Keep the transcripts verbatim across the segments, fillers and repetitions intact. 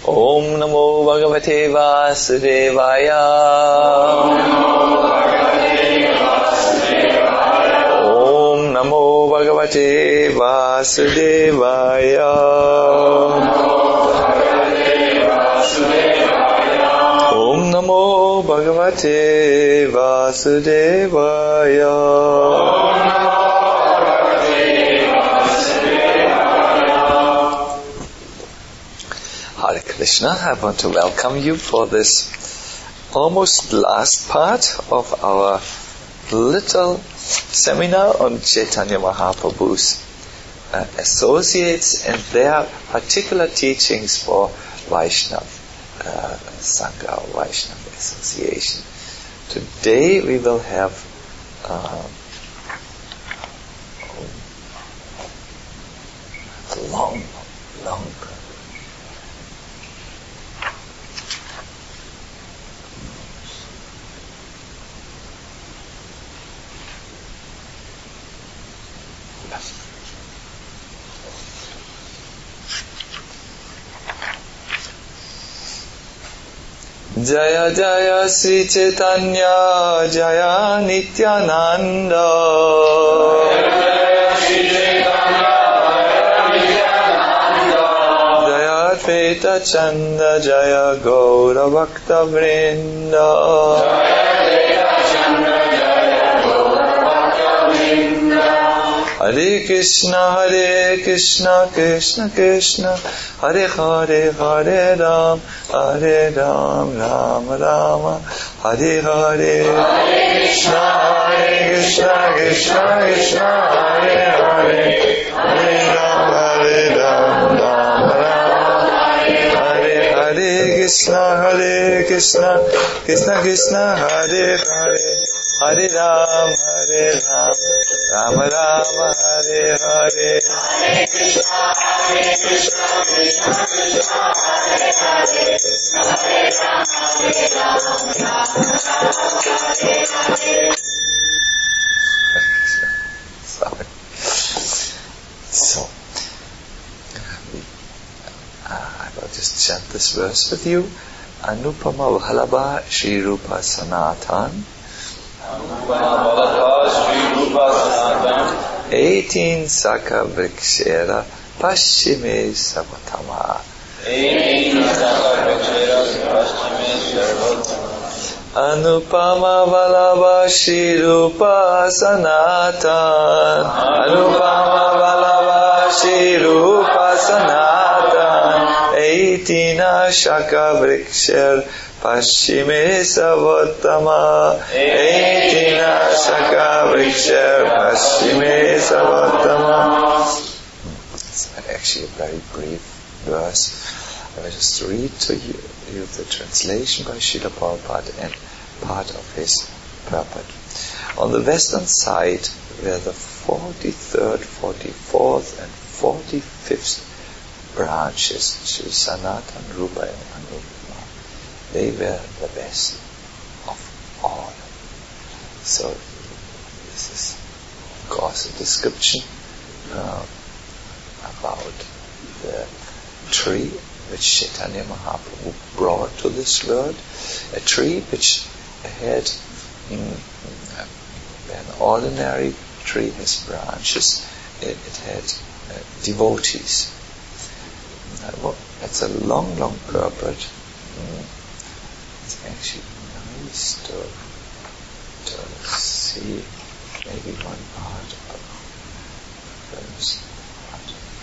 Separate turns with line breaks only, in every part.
Om Namo Bhagavate Vasudevaya. Om Namo Bhagavate Vasudevaya. Om Namo Bhagavate Vasudevaya. Hare Krishna, I want to welcome you for this almost last part of our little seminar on Chaitanya Mahaprabhu's uh, associates and their particular teachings for Vaishnava uh, Sangha or Vaishnava Association. Today we will have uh, a long, long Jaya Jaya Sri Chaitanya Jaya Nityananda. Jaya Advaita Chanda Jaya Gaura Bhakta Vrinda. Hare Krishna, Hare Krishna, Krishna Krishna, Hare Hare, Hare Ram, Hare Ram, Ram Rama, Hare Hare. Hare Krishna, Hare Krishna, Krishna Krishna, Hare Hare, Hare Ram, Hare Ram, Ram Rama, Hare Hare. Krishna, Hare Krishna, Krishna Krishna, Hare Hare, Hare Ram, Hare Ram, Ram Rama, Hare Hare. Hare Krishna, Hare Krishna, Krishna Krishna, Hare Hare, Hare Ram, Hare Ram, Ram Rama, Hare Hare. Sorry. So, uh, I will just chant this verse with you. Anupama Vallabha Shri Rupa Sanatan. Eighteen Saka Vrikshera Pashchime Savatama. Anupama Vallabha Shri Rupa Sanatan. Anupama Vallabha Shri Rupa Sanatan. Eighteen Shaka Vrikshera Pashchime Savatama. Eightina Shaka Vrikshar Pashchime Savatama. It's actually a very brief verse. I will just read to you, you the translation by Srila Prabhupada and part of his purport. On the western side were the forty-third, forty-fourth and forty-fifth branches, Sri Sanatana, Rupa and Anupama. They were the best of all. So this is, of course, a description uh, about the tree which Chaitanya Mahaprabhu brought to this world. A tree which had, mm, an ordinary tree has branches, it, it had uh, devotees. Uh, well, it's a long, long purport. Mm. It's actually nice to, to see maybe one part of the first part.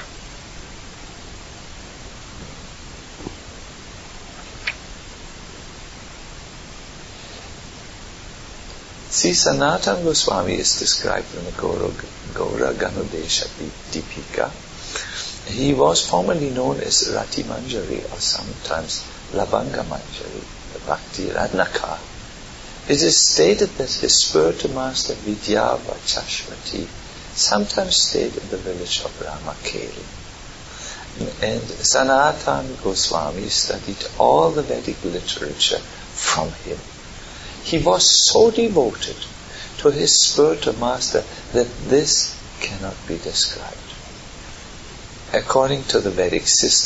See, Sanatana Goswami is described in the Gaura, Gaura Ganodesha Deepika. He was formerly known as Rati Manjari or sometimes Lavanga Manjari, the Bhakti Ratnaka. It is stated that his spiritual master Vidya Vachashvati sometimes stayed in the village of Ramakeli. And Sanatana Goswami studied all the Vedic literature from him. He was so devoted to his spiritual master that this cannot be described. According to the Vedic system,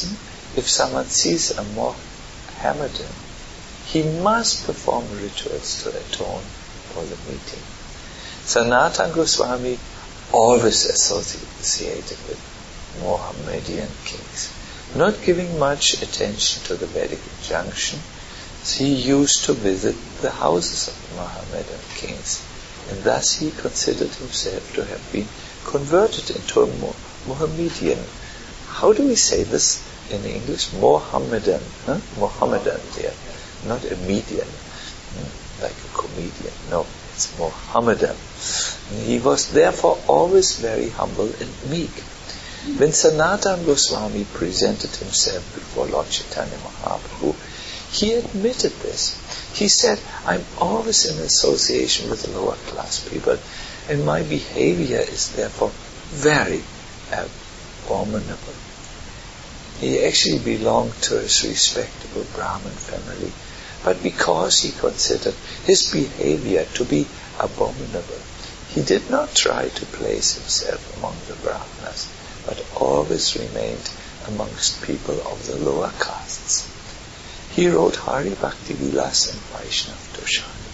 if someone sees a Mohammedan, he must perform rituals to atone for the meeting. Sanatana Goswami always associated with Mohammedan kings, not giving much attention to the Vedic injunction. He used to visit the houses of Mohammedan kings, and thus he considered himself to have been converted into a Mohammedan. How do we say this in English? Mohammedan. Huh? Mohammedan there. Not a median, like a comedian. No, it's Mohammedan. He was therefore always very humble and meek. When Sanatana Goswami presented himself before Lord Chaitanya Mahaprabhu, he admitted this. He said, I'm always in association with lower class people, and my behavior is therefore very abominable. He actually belonged to a respectable Brahmin family, but because he considered his behavior to be abominable, he did not try to place himself among the Brahmanas, but always remained amongst people of the lower castes. He wrote Hari Bhakti Vilas and Vaishnav Toshani,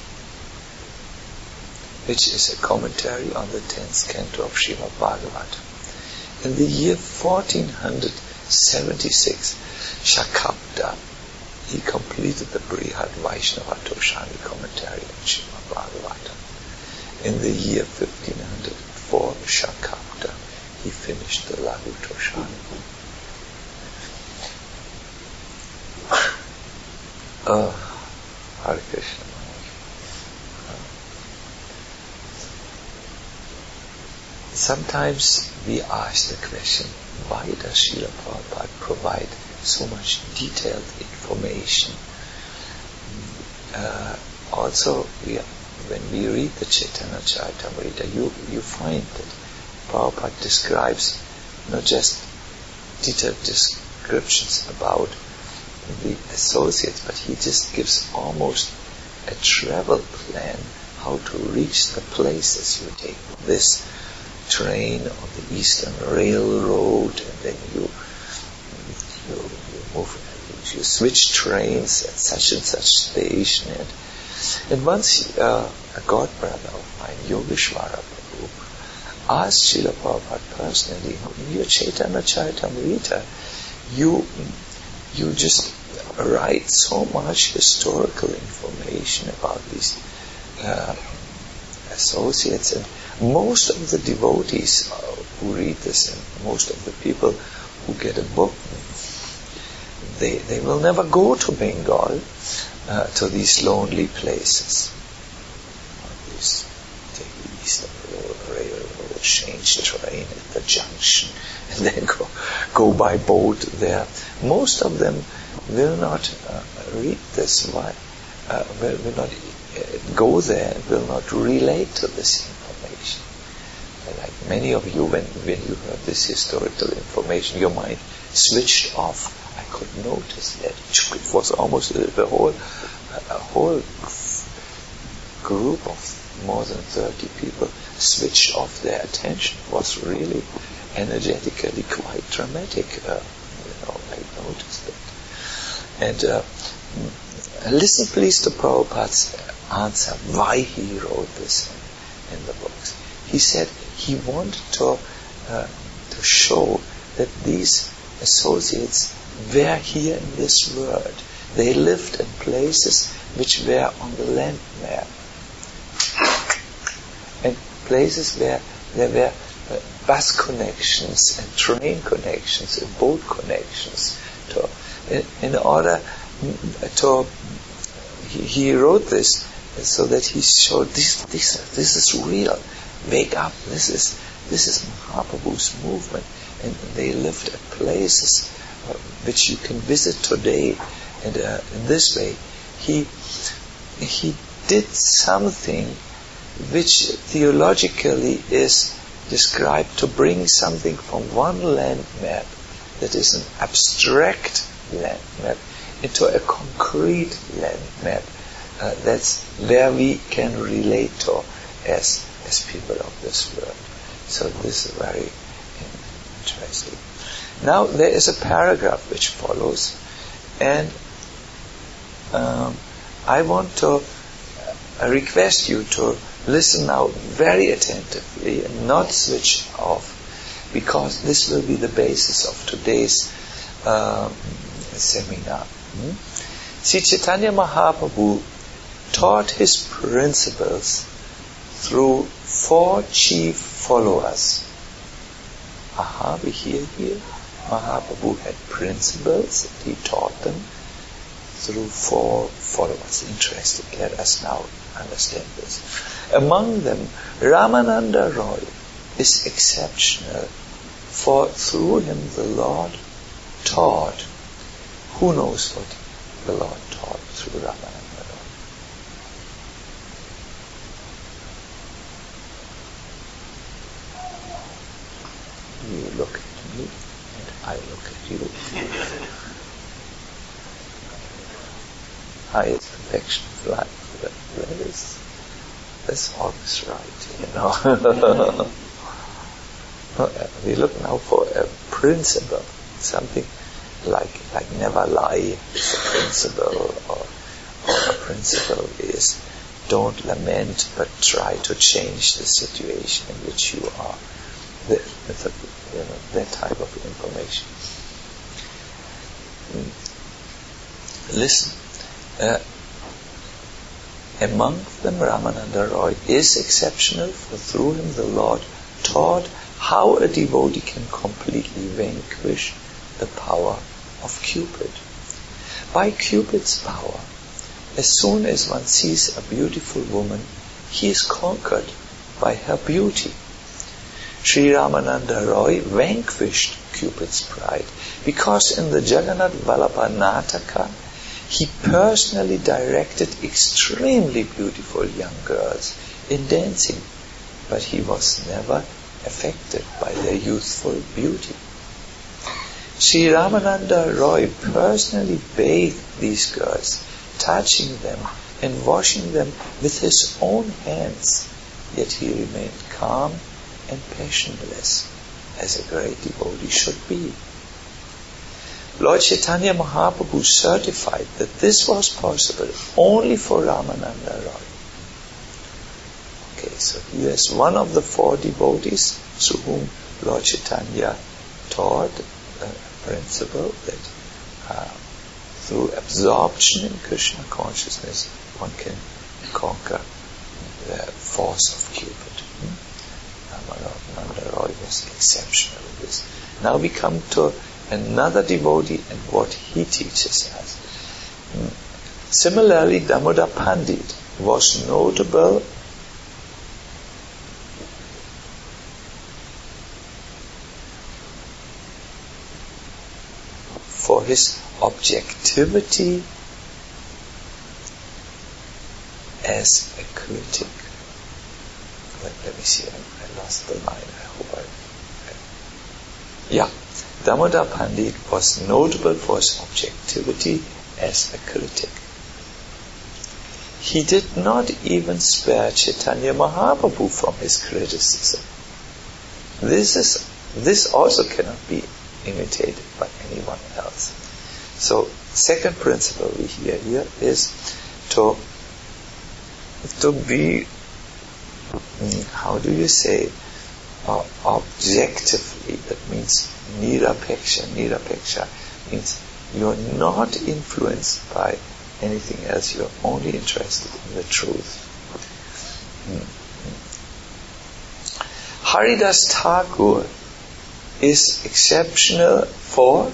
which is a commentary on the tenth canto of Srimad Bhagavatam. In the year fourteen seventy-six, Shakabda, he completed the Brihad Vaishnava Toshani commentary on Srimad Bhagavatam. In the year fifteen oh four, Shakabda, he finished the Laghu Toshani. Oh, Hare Krishna. Sometimes we ask the question, why does Srila Prabhupada provide so much detailed information? Uh, also, we, when we read the Chaitanya Charitamrita, you, you find that Prabhupada describes not just detailed descriptions about the associates, but he just gives almost a travel plan how to reach the places. You take this train on the Eastern Railroad, and then you you, you move, you switch trains at such and such station. And, and once uh, a godbrother of mine, Yogeshwara Prabhu, asked Srila Prabhupada personally, in your Chaitanya Charitamrita, you you just write so much historical information about these uh, associates, and most of the devotees uh, who read this, and most of the people who get a book, they they will never go to Bengal, uh, to these lonely places. These, take the Eastern Railroad, change train at the junction, and then go go by boat there. Most of them will not uh, read this. Why? Uh, will, will not uh, go there. Will not relate to this information. Like many of you, when when you heard this historical information, your mind switched off. I could notice that it was almost the whole a whole group of more than thirty people switched off their attention. It was really energetically quite dramatic. Uh, you know, I noticed that. And uh, listen please to Prabhupada's answer, why he wrote this in, in the books. He said he wanted to, uh, to show that these associates were here in this world. They lived in places which were on the land map. And places where there were uh, bus connections and train connections and boat connections. To, in, in order to, he, he wrote this so that he showed this, this, this is real. Wake up! This is this is Mahaprabhu's movement, and they lived at places uh, which you can visit today. And uh, in this way, he he did something which theologically is described to bring something from one land map that is an abstract land map into a concrete land map. Uh, that's where we can relate to as as people of this world. So this is very interesting. Now there is a paragraph which follows, and um, I want to uh, request you to listen now very attentively and not switch off, because this will be the basis of today's um, seminar. Hmm? See, Chaitanya Mahaprabhu taught his principles through four chief followers. Aha, we hear here, Mahaprabhu had principles, he taught them through four followers. Interesting, let us now understand this. Among them, Ramananda Roy is exceptional, for through him the Lord taught. Who knows what the Lord taught through Ramananda Roy? You look at me and I look at you. Highest perfection of life. That, that is, that's always right, you know. We look now for a principle, something like like never lie is a principle, or, or a principle is don't lament but try to change the situation in which you are. The, the, you know, that type of information. Listen, uh, among them Ramananda Roy is exceptional, for through him the Lord taught how a devotee can completely vanquish the power of Cupid. By Cupid's power, as soon as one sees a beautiful woman, he is conquered by her beauty. Sri Ramananda Roy vanquished Cupid's pride because in the Jagannath Vallabha Nataka, he personally directed extremely beautiful young girls in dancing, but he was never affected by their youthful beauty. Sri Ramananda Roy personally bathed these girls, touching them and washing them with his own hands, yet he remained calm and passionless, as a great devotee should be. Lord Chaitanya Mahaprabhu certified that this was possible only for Ramananda Roy. Okay, so he is one of the four devotees to whom Lord Chaitanya taught a principle that uh, through absorption in Krishna consciousness one can conquer the force of Cupid. Ramananda Roy was exceptional in this. Now we come to another devotee and what he teaches us. Similarly, Damodar Pandit was notable for his objectivity as a critic. Let, let me see, I, I lost the line. I hope I... Yeah, Damodar Pandit was notable for his objectivity as a critic. He did not even spare Chaitanya Mahaprabhu from his criticism. This is this also cannot be imitated by anyone else. So, second principle we hear here is to to be, how do you say, uh, objectively, that means nirapeksha. Nirapeksha means you're not influenced by anything else, you're only interested in the truth. Mm-hmm. Haridas Thakur is exceptional for,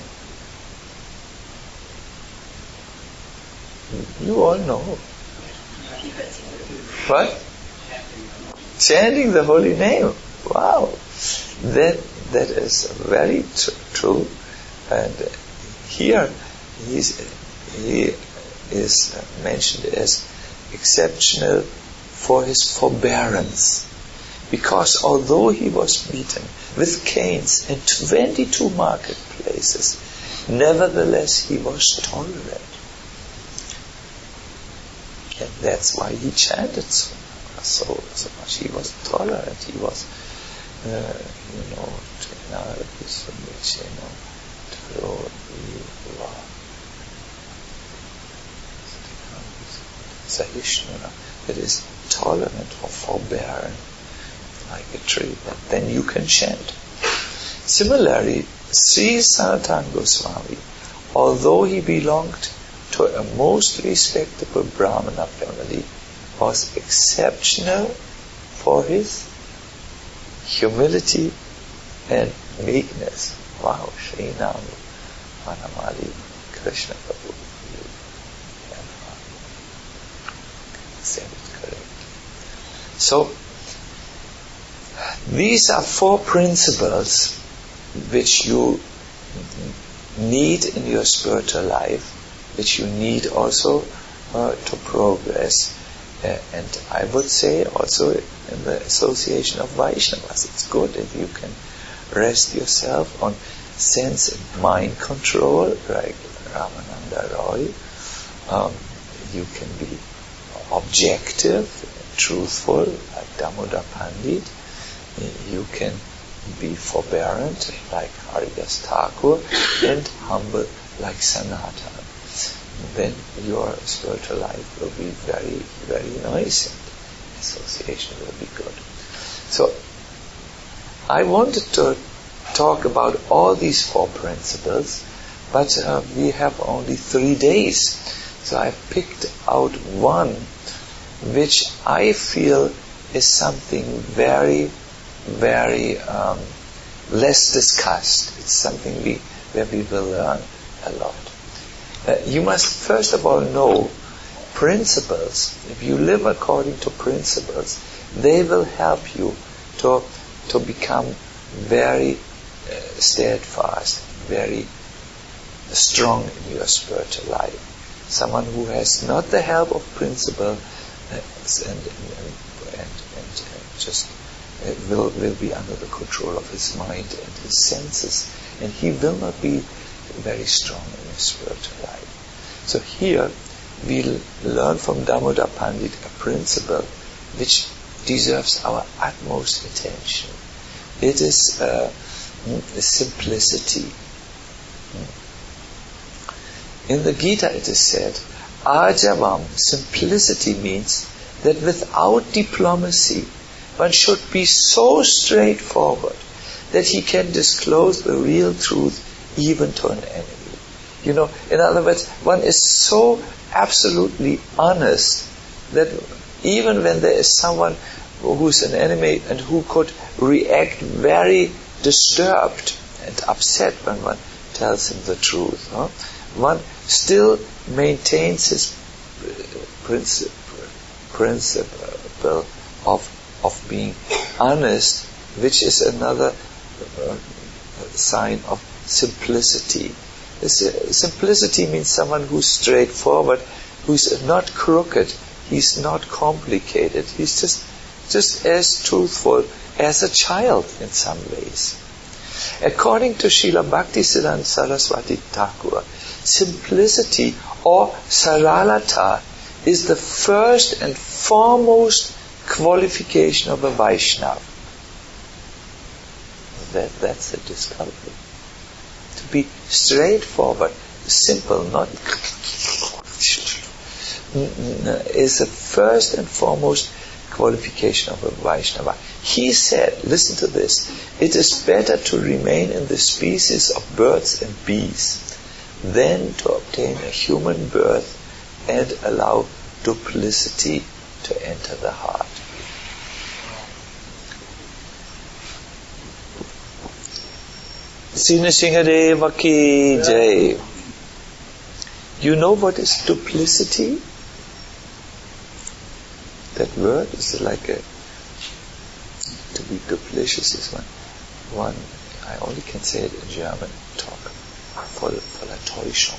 you all know, what? Chanting the holy name. Wow, that that is very tr- true. And here he's, he is mentioned as exceptional for his forbearance, because although he was beaten with canes in twenty-two marketplaces, nevertheless he was tolerant. And that's why he chanted so so, so much. He was tolerant. He was, uh, you know, you know, Sahishnuna, that is tolerant or forbearing, like a tree, but then you can chant. Similarly, Sri Sanatana Goswami, although he belonged to a most respectable Brahmana family, was exceptional for his humility and meekness. Wow, Sri Nam Manamali Krishna Prabhu. Said it correctly. So, these are four principles which you need in your spiritual life, which you need also uh, to progress. Uh, and I would say also in the association of Vaishnavas, it's good if you can rest yourself on sense and mind control, like Ramananda Roy. Um, you can be objective, truthful, like Damodar Pandit. You can be forbearant, like Haridas Thakur, and humble, like Sanatana. Then your spiritual life will be very, very nice, and association will be good. So, I wanted to talk about all these four principles, but uh, we have only three days. So I've picked out one which I feel is something very, very um, less discussed. It's something we, where we will learn a lot. Uh, you must first of all know principles. If you live according to principles, they will help you to to become very uh, steadfast, very strong in your spiritual life. Someone who has not the help of principle uh, and, and, and, and, and just uh, will will be under the control of his mind and his senses, and he will not be very strong in his spiritual life. So here we'll learn from Damodar Pandit a principle which deserves our utmost attention. It is uh, simplicity. In the Gita it is said, Ajavam, simplicity means that without diplomacy, one should be so straightforward that he can disclose the real truth even to an enemy. You know, in other words, one is so absolutely honest that even when there is someone who's an enemy and who could react very disturbed and upset when one tells him the truth, huh? One still maintains his principle, principle of, of being honest, which is another uh, sign of simplicity. This, uh, simplicity means someone who's straightforward, who's not crooked, he's not complicated, he's just just as truthful as a child in some ways. According to Srila Bhaktisiddhanta Saraswati Thakur, simplicity or saralata is the first and foremost qualification of a Vaishnava. That, that's a discovery. To be straightforward, simple, not is the first and foremost qualification of a Vaishnava. He said, listen to this, it is better to remain in the species of birds and bees than to obtain a human birth and allow duplicity to enter the heart. Sri Nrsingadeva ki jai. You know what is duplicity? That word is like a, to be duplicious is one, one, I only can say it in German, talk, voll, voller Täuschung.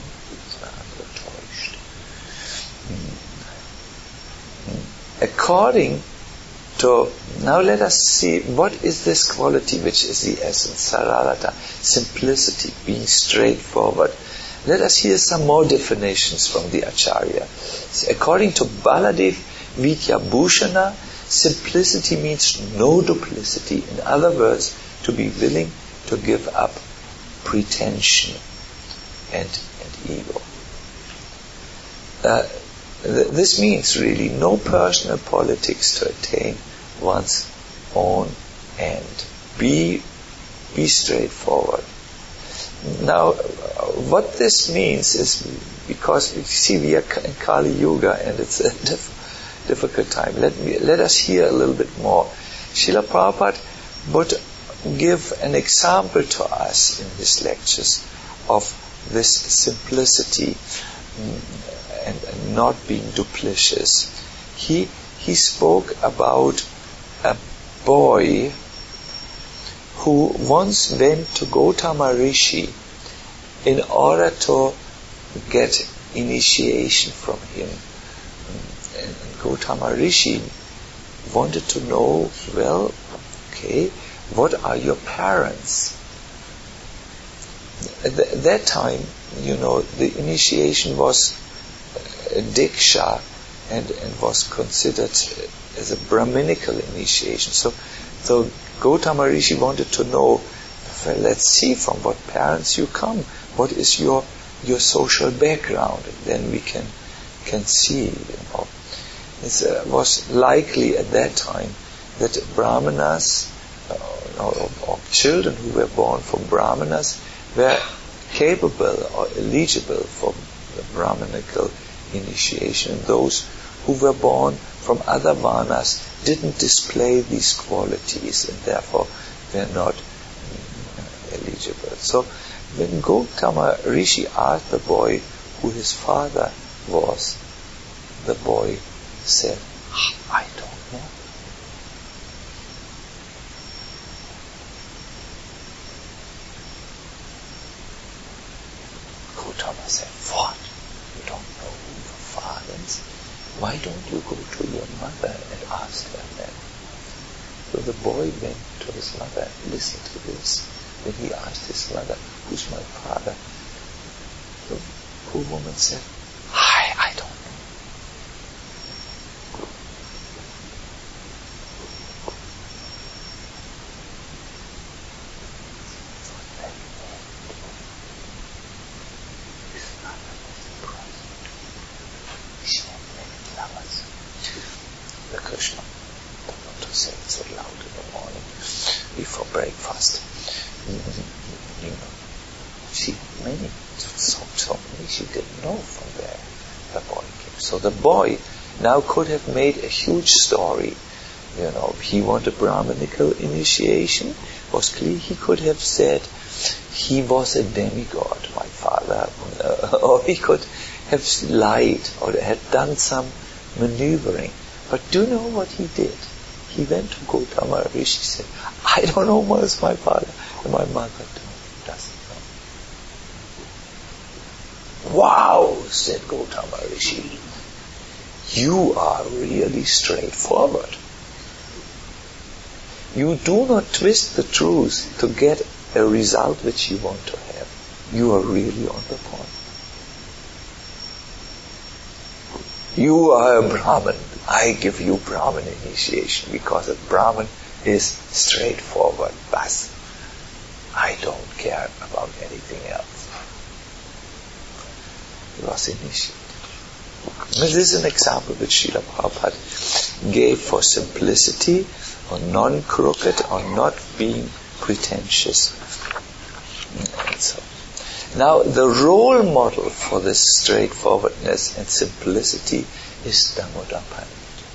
According to, now let us see, what is this quality which is the essence, saralata, simplicity, being straightforward. Let us hear some more definitions from the Acharya. So according to Baladev Vidyabhushana, simplicity means no duplicity. In other words, to be willing to give up pretension and, and ego. Uh, th- this means really no personal politics to attain one's own end. Be, be straightforward. Now, what this means is, because you see we are in Kali Yuga and it's a diff- difficult time. Let me let us hear a little bit more. Srila Prabhupada would give an example to us in his lectures of this simplicity and, and not being duplicitous. He he spoke about a boy who once went to Gautama Rishi in order to get initiation from him. And Gautama Rishi wanted to know, well, okay, what are your parents? At th- that time, you know, the initiation was a diksha and, and was considered as a Brahminical initiation. So, so Gautama Rishi wanted to know, well, let's see from what parents you come. What is your your social background? Then we can can see. You know, it uh, was likely at that time that Brahmanas uh, or, or children who were born from Brahmanas were capable or eligible for the Brahminical initiation. Those who were born from other varnas didn't display these qualities and therefore were not uh, eligible. So when Gautama Rishi asked the boy who his father was, the boy said, I don't know. Gautama said, what? You don't know who your father is? Why don't you go to your mother and ask her then? So the boy went to his mother, listen to this. When he asked his mother, who's my father? The poor woman said, I, I don't know. The Krishna, don't want to say it so loud in the morning before breakfast. You know, she many, so, so many she didn't know from where the boy came. So the boy now could have made a huge story. You know, he wanted Brahminical initiation. Was clear. He could have said he was a demigod, my father, uh, or he could have lied or had done some maneuvering. But do you know what he did? He went to Gautama Rishi, said, I don't know who is my father, and my mother doesn't know. Wow, said Gautama Rishi. You are really straightforward. You do not twist the truth to get a result which you want to have. You are really on the point. You are a Brahmin. I give you Brahmin initiation because a Brahmin is straightforward. Bas. I don't care about anything else. He was initiated. This is an example which Srila Prabhupada gave for simplicity, or non-crooked, or not being pretentious. And so, now, the role model for this straightforwardness and simplicity is Damodar Pandit.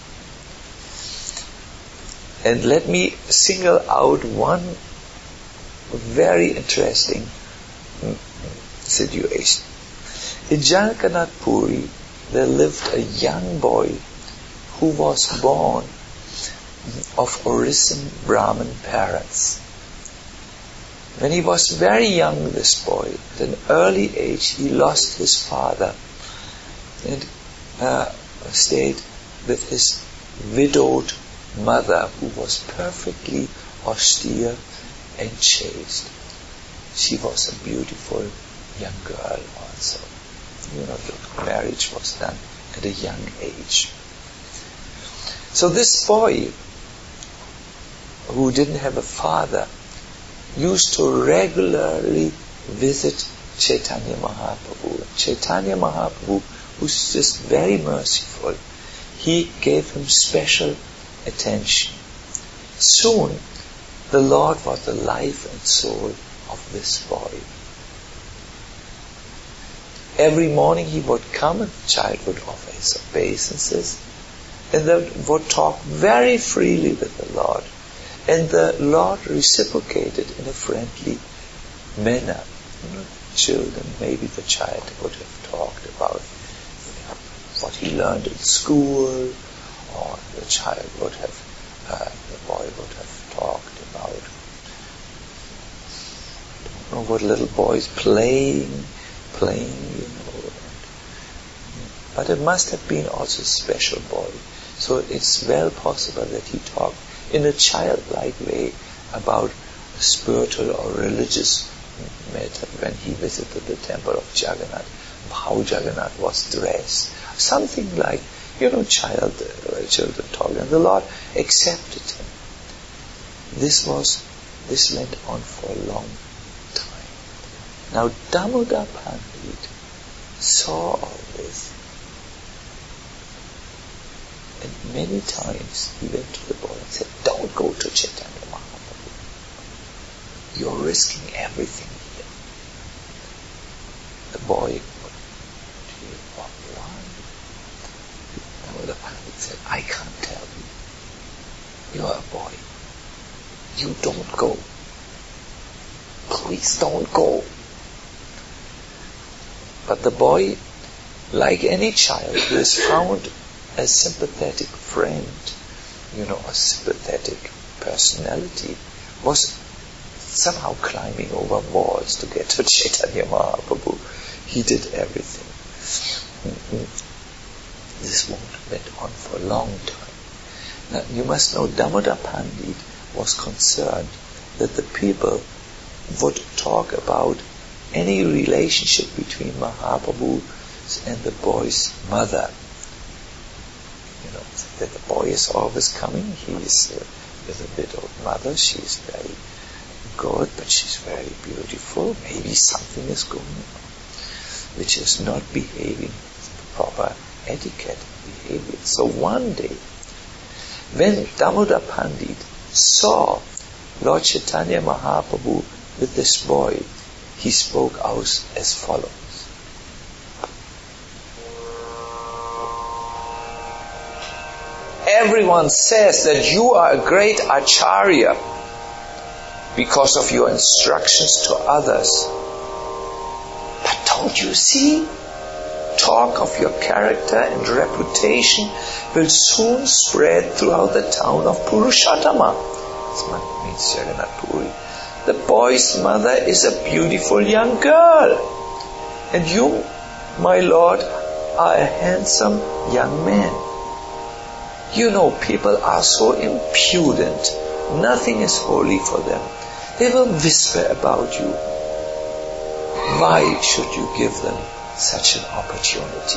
And let me single out one very interesting situation. In Jagannath Puri, there lived a young boy who was born of Orison Brahmin parents. When he was very young, this boy, at an early age, he lost his father and uh, stayed with his widowed mother, who was perfectly austere and chaste. She was a beautiful young girl also. You know, the marriage was done at a young age. So this boy, who didn't have a father, used to regularly visit Chaitanya Mahaprabhu. Chaitanya Mahaprabhu, who's just very merciful, he gave him special attention. Soon, the Lord was the life and soul of this boy. Every morning he would come and the child would offer his obeisances and they would talk very freely with the Lord. And the Lord reciprocated in a friendly manner. You know, children, maybe the child would have talked about you know, what he learned in school, or the child would have, uh, the boy would have talked about, I don't know what little boys playing, playing, you know. But it must have been also a special boy. So it's well possible that he talked in a childlike way about spiritual or religious matter when he visited the temple of Jagannath, how Jagannath was dressed. Something like, you know, child, uh, children talking. And the Lord accepted him. This was, this went on for a long time. Now Damodar Pandit saw all this. And many times he went to the boy and said, don't go to Chaitanya Mahaprabhu. You're risking everything here. The boy would oh, why? Damodar Pandit said, I can't tell you. You're a boy. You don't go. Please don't go. But the boy, like any child who is found a sympathetic friend, you know, a sympathetic personality, was somehow climbing over walls to get to Chaitanya Mahaprabhu. He did everything. Mm-hmm. This went on for a long time. Now, you must know, Damodar Pandit was concerned that the people would talk about any relationship between Mahaprabhu and the boy's mother. You know, that the boy is always coming. He is uh, with a widowed mother. She is very good, but she's very beautiful. Maybe something is going on, which is not behaving with proper etiquette and behavior. So one day, when Damodar Pandit saw Lord Chaitanya Mahaprabhu with this boy, he spoke out as follows. Everyone says that you are a great acharya because of your instructions to others. But don't you see? Talk of your character and reputation will soon spread throughout the town of Purushottama. This means Jagannath Puri. The boy's mother is a beautiful young girl. And you, my lord, are a handsome young man. You know, people are so impudent. Nothing is holy for them. They will whisper about you. Why should you give them such an opportunity?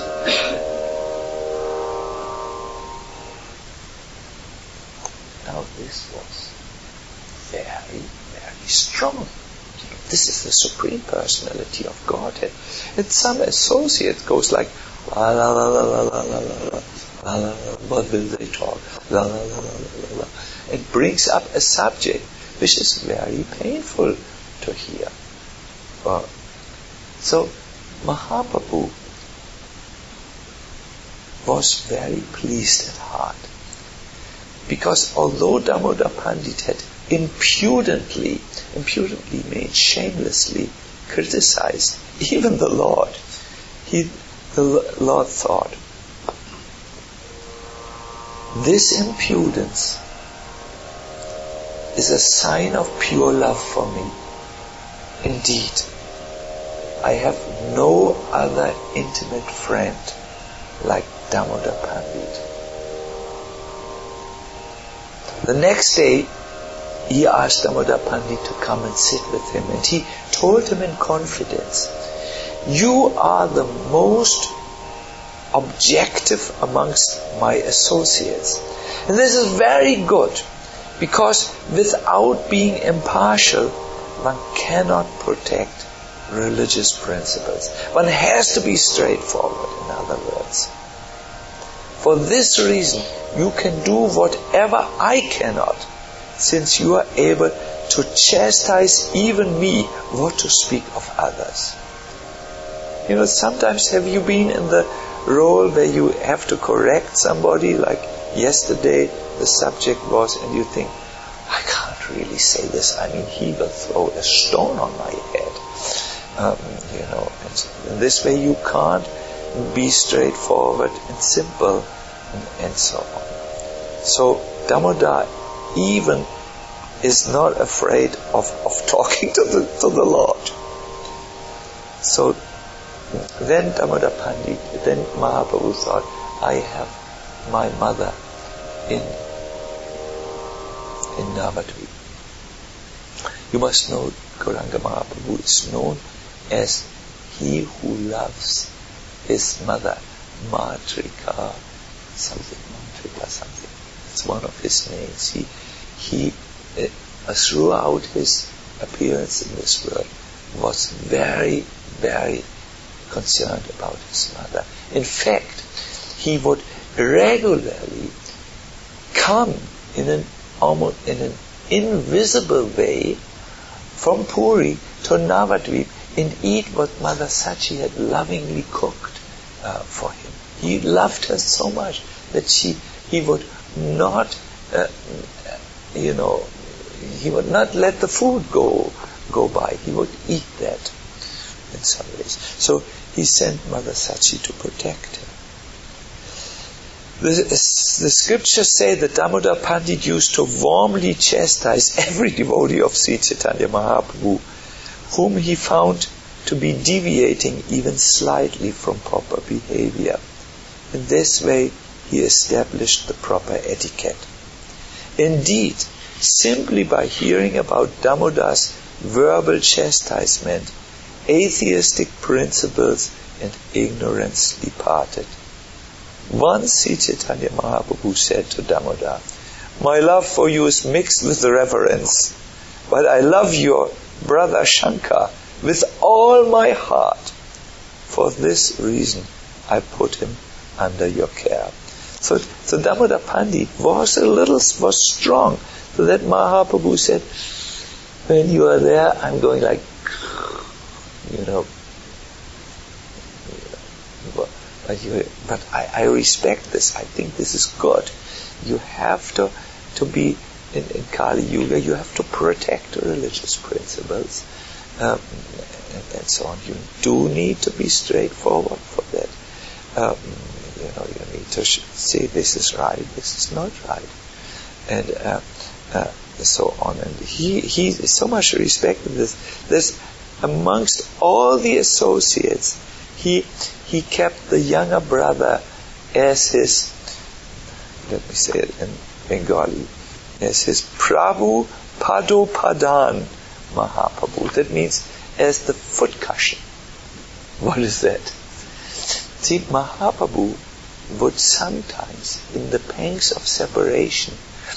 Now this was very, very strong. This is the Supreme Personality of Godhead. And some associate goes like, la la la la la la la la. La, la, la, what will they talk? La, la, la, la, la, la. It brings up a subject which is very painful to hear. Uh, so Mahaprabhu was very pleased at heart, because although Damodar Pandit had impudently, impudently made shamelessly criticized even the Lord, he, the Lord thought, this impudence is a sign of pure love for me. Indeed, I have no other intimate friend like Damodar Pandit. The next day, he asked Damodar Pandit to come and sit with him, and he told him in confidence, you are the most objective amongst my associates. And this is very good, because without being impartial, one cannot protect religious principles. One has to be straightforward, in other words. For this reason, you can do whatever I cannot, since you are able to chastise even me, what to speak of others. You know, sometimes have you been in the role where you have to correct somebody, like yesterday the subject was, and you think, I can't really say this, I mean, he will throw a stone on my head. Um, you know, and so in this way you can't be straightforward and simple, and, and so on. So Damodar even is not afraid of, of talking to the to the Lord. So then Damodar Pandit, then Mahaprabhu thought, I have my mother in in Navadvip. You must know Gauranga Mahaprabhu is known as he who loves his mother, Matrika, something, Matrika something. It's one of his names. He, he uh, throughout his appearance in this world, was very, very concerned about his mother. In fact, he would regularly come in an almost in an invisible way from Puri to Navadvip and eat what Mother Sachi had lovingly cooked uh, for him. He loved her so much that she he would not, uh, you know, he would not let the food go go by. He would eat that in some ways. So he sent Mother Sachi to protect him. The, the scriptures say that Damodar Pandit used to warmly chastise every devotee of Sri Chaitanya Mahaprabhu whom he found to be deviating even slightly from proper behavior. In this way, he established the proper etiquette. Indeed, simply by hearing about Damodar's verbal chastisement, atheistic principles and ignorance departed. Once Sri Chaitanya Mahaprabhu said to Damodar, my love for you is mixed with reverence, but I love your brother Shankar with all my heart. For this reason, I put him under your care. So, so Damodar Pandit was a little, was strong. So that Mahaprabhu said, when you are there, I'm going like, you know, But, you, but I, I respect this. I think this is good. You have to, to be in, in Kali Yuga. You have to protect the religious principles, um, and, and so on. You do need to be straightforward for that. Um, you know, you need to sh- say this is right, this is not right, and uh, uh, so on. And he he so much respected this. This amongst all the associates, he. He kept the younger brother as his, let me say it in Bengali, as his Prabhu Padopadan Mahaprabhu. That means as the foot cushion. What is that? See, Mahaprabhu would sometimes, in the pangs of separation,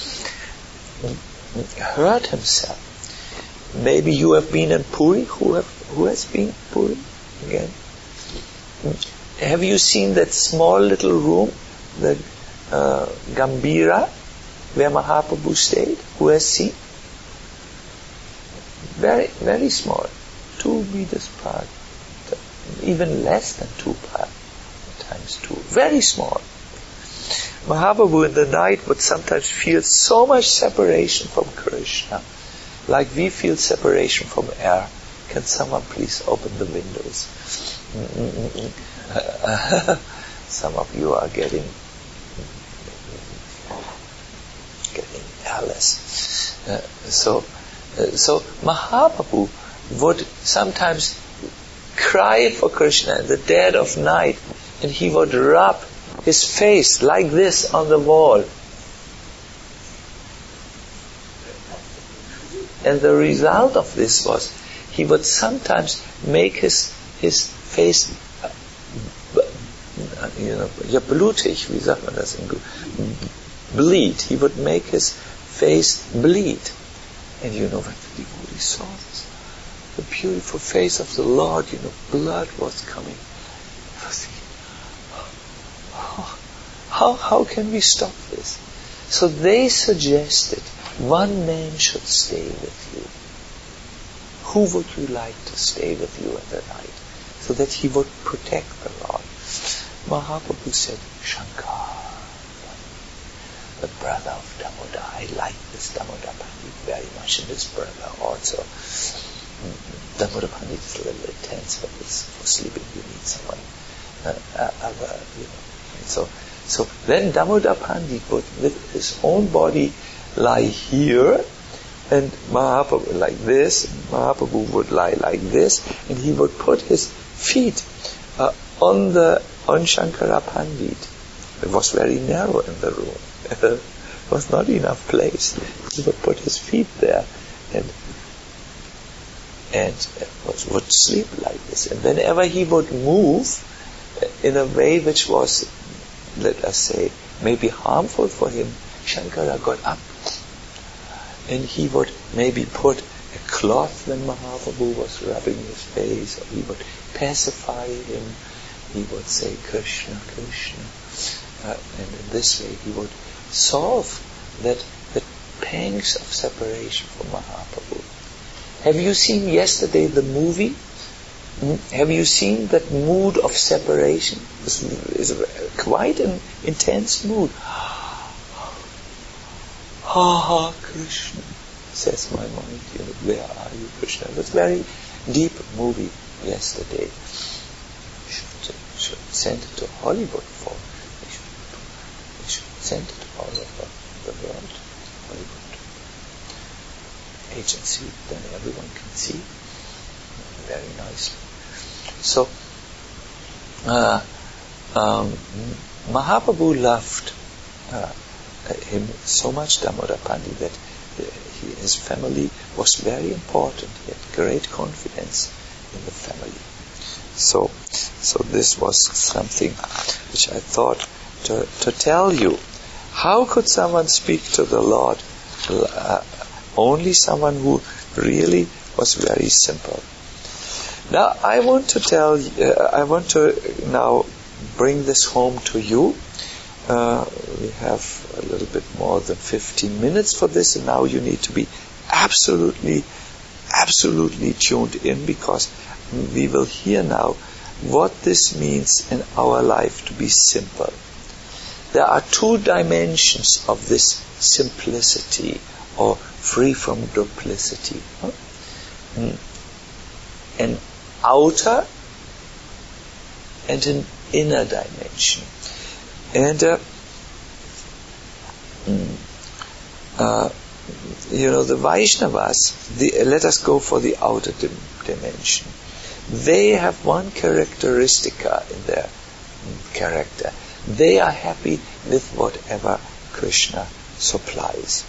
hurt himself. Maybe you have been in Puri. Who have who has been Puri again? Have you seen that small little room, the uh, Gambira, where Mahaprabhu stayed? Who has seen? Very, very small, two meters apart, even less than two part, times two. Very small. Mahaprabhu in the night would sometimes feel so much separation from Krishna, like we feel separation from air. Can someone please open the windows? Some of you are getting getting careless. Uh, so, uh, so Mahaprabhu would sometimes cry for Krishna in the dead of night, and he would rub his face like this on the wall. And the result of this was he would sometimes make his his face, uh, you know, ja blutig, wie sagt man das in Gut? Bleed. He would make his face bleed. And you know what the devotee saw this? the beautiful face of the Lord, you know, blood was coming. I was thinking, oh, how, how can we stop this? So they suggested one man should stay with you. Who would you like to stay with you at the night? So that he would protect the Lord. Mahaprabhu said, Shankar, the brother of Damodar. I like this Damodar Pandit very much, and this brother also. Damodar Pandit is a little intense, but it's for sleeping you need someone uh, other, you know. So, so then Damodar Pandit would, with his own body, lie here, and Mahaprabhu like this. Mahaprabhu would lie like this, and he would put his feet uh, on the on Shankara Pandit. It was very narrow in the room. There was not enough place. He would put his feet there, and and was, would sleep like this. And whenever he would move in a way which was, let us say, maybe harmful for him, Shankara got up, and he would maybe put a cloth when Mahaprabhu was rubbing his face, or he would pacify him. He would say, Krishna, Krishna. Uh, and in this way he would solve that the pangs of separation from Mahaprabhu. Have you seen yesterday the movie? Hmm? Have you seen that mood of separation? This is quite an intense mood. Ha ha, Krishna, says my mind, you know, where are you, Krishna? It was a very deep movie yesterday. We should, should send it to Hollywood for, we should, we should send it all over the world, Hollywood agency, then everyone can see very nicely. So, uh, um, Mahaprabhu loved uh, him so much, Damodar Pandit, that he, his family was very important. He had great confidence in the family. So, so this was something which I thought to, to tell you. How could someone speak to the Lord? Uh, only someone who really was very simple. Now, I want to tell you, uh, I want to now bring this home to you. Uh, we have a little bit more than fifteen minutes for this, and now you need to be absolutely, absolutely tuned in, because we will hear now what this means in our life to be simple. There are two dimensions of this simplicity, or free from duplicity. Huh? An outer and an inner dimension. And uh, uh, you know, the Vaishnavas, the, let us go for the outer dim- dimension. They have one characteristica in their character. They are happy with whatever Krishna supplies.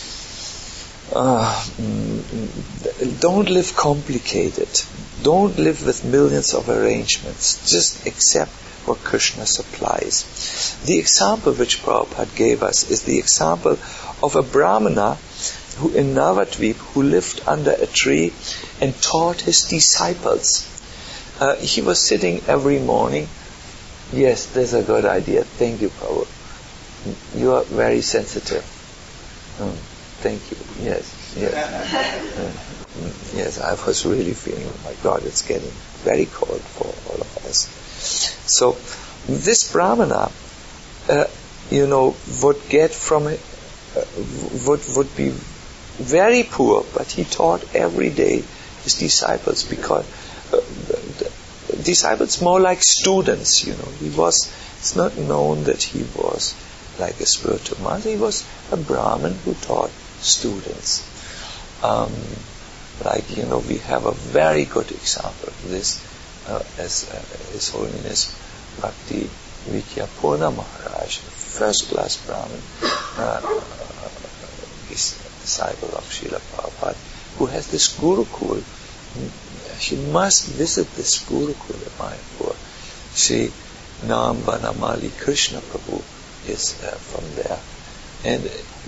Uh, don't live complicated. Don't live with millions of arrangements. Just accept what Krishna supplies. The example which Prabhupada gave us is the example of a Brahmana who in Navadvip who lived under a tree and taught his disciples. Uh, he was sitting every morning. Yes, that's a good idea. Thank you, Prabhupada. You are very sensitive. Um, thank you. Yes, yes. uh, yes, I was really feeling, oh my God, it's getting very cold for all of us. So, this Brahmana, uh, you know, would get from it, uh, would would be very poor, but he taught every day his disciples, because uh, the, the disciples more like students, you know. He was, it's not known that he was like a spiritual master. He was a Brahmin who taught students. Um, like, you know, we have a very good example of this uh, as uh, His Holiness Bhakti Vidyapurna Maharaj, first class Brahmin, uh, uh, disciple of Srila Prabhupada, who has this Gurukul. She must visit this Gurukul in Mayapur. Sri Nam Banamali Krishna Prabhu is uh, from there. And the,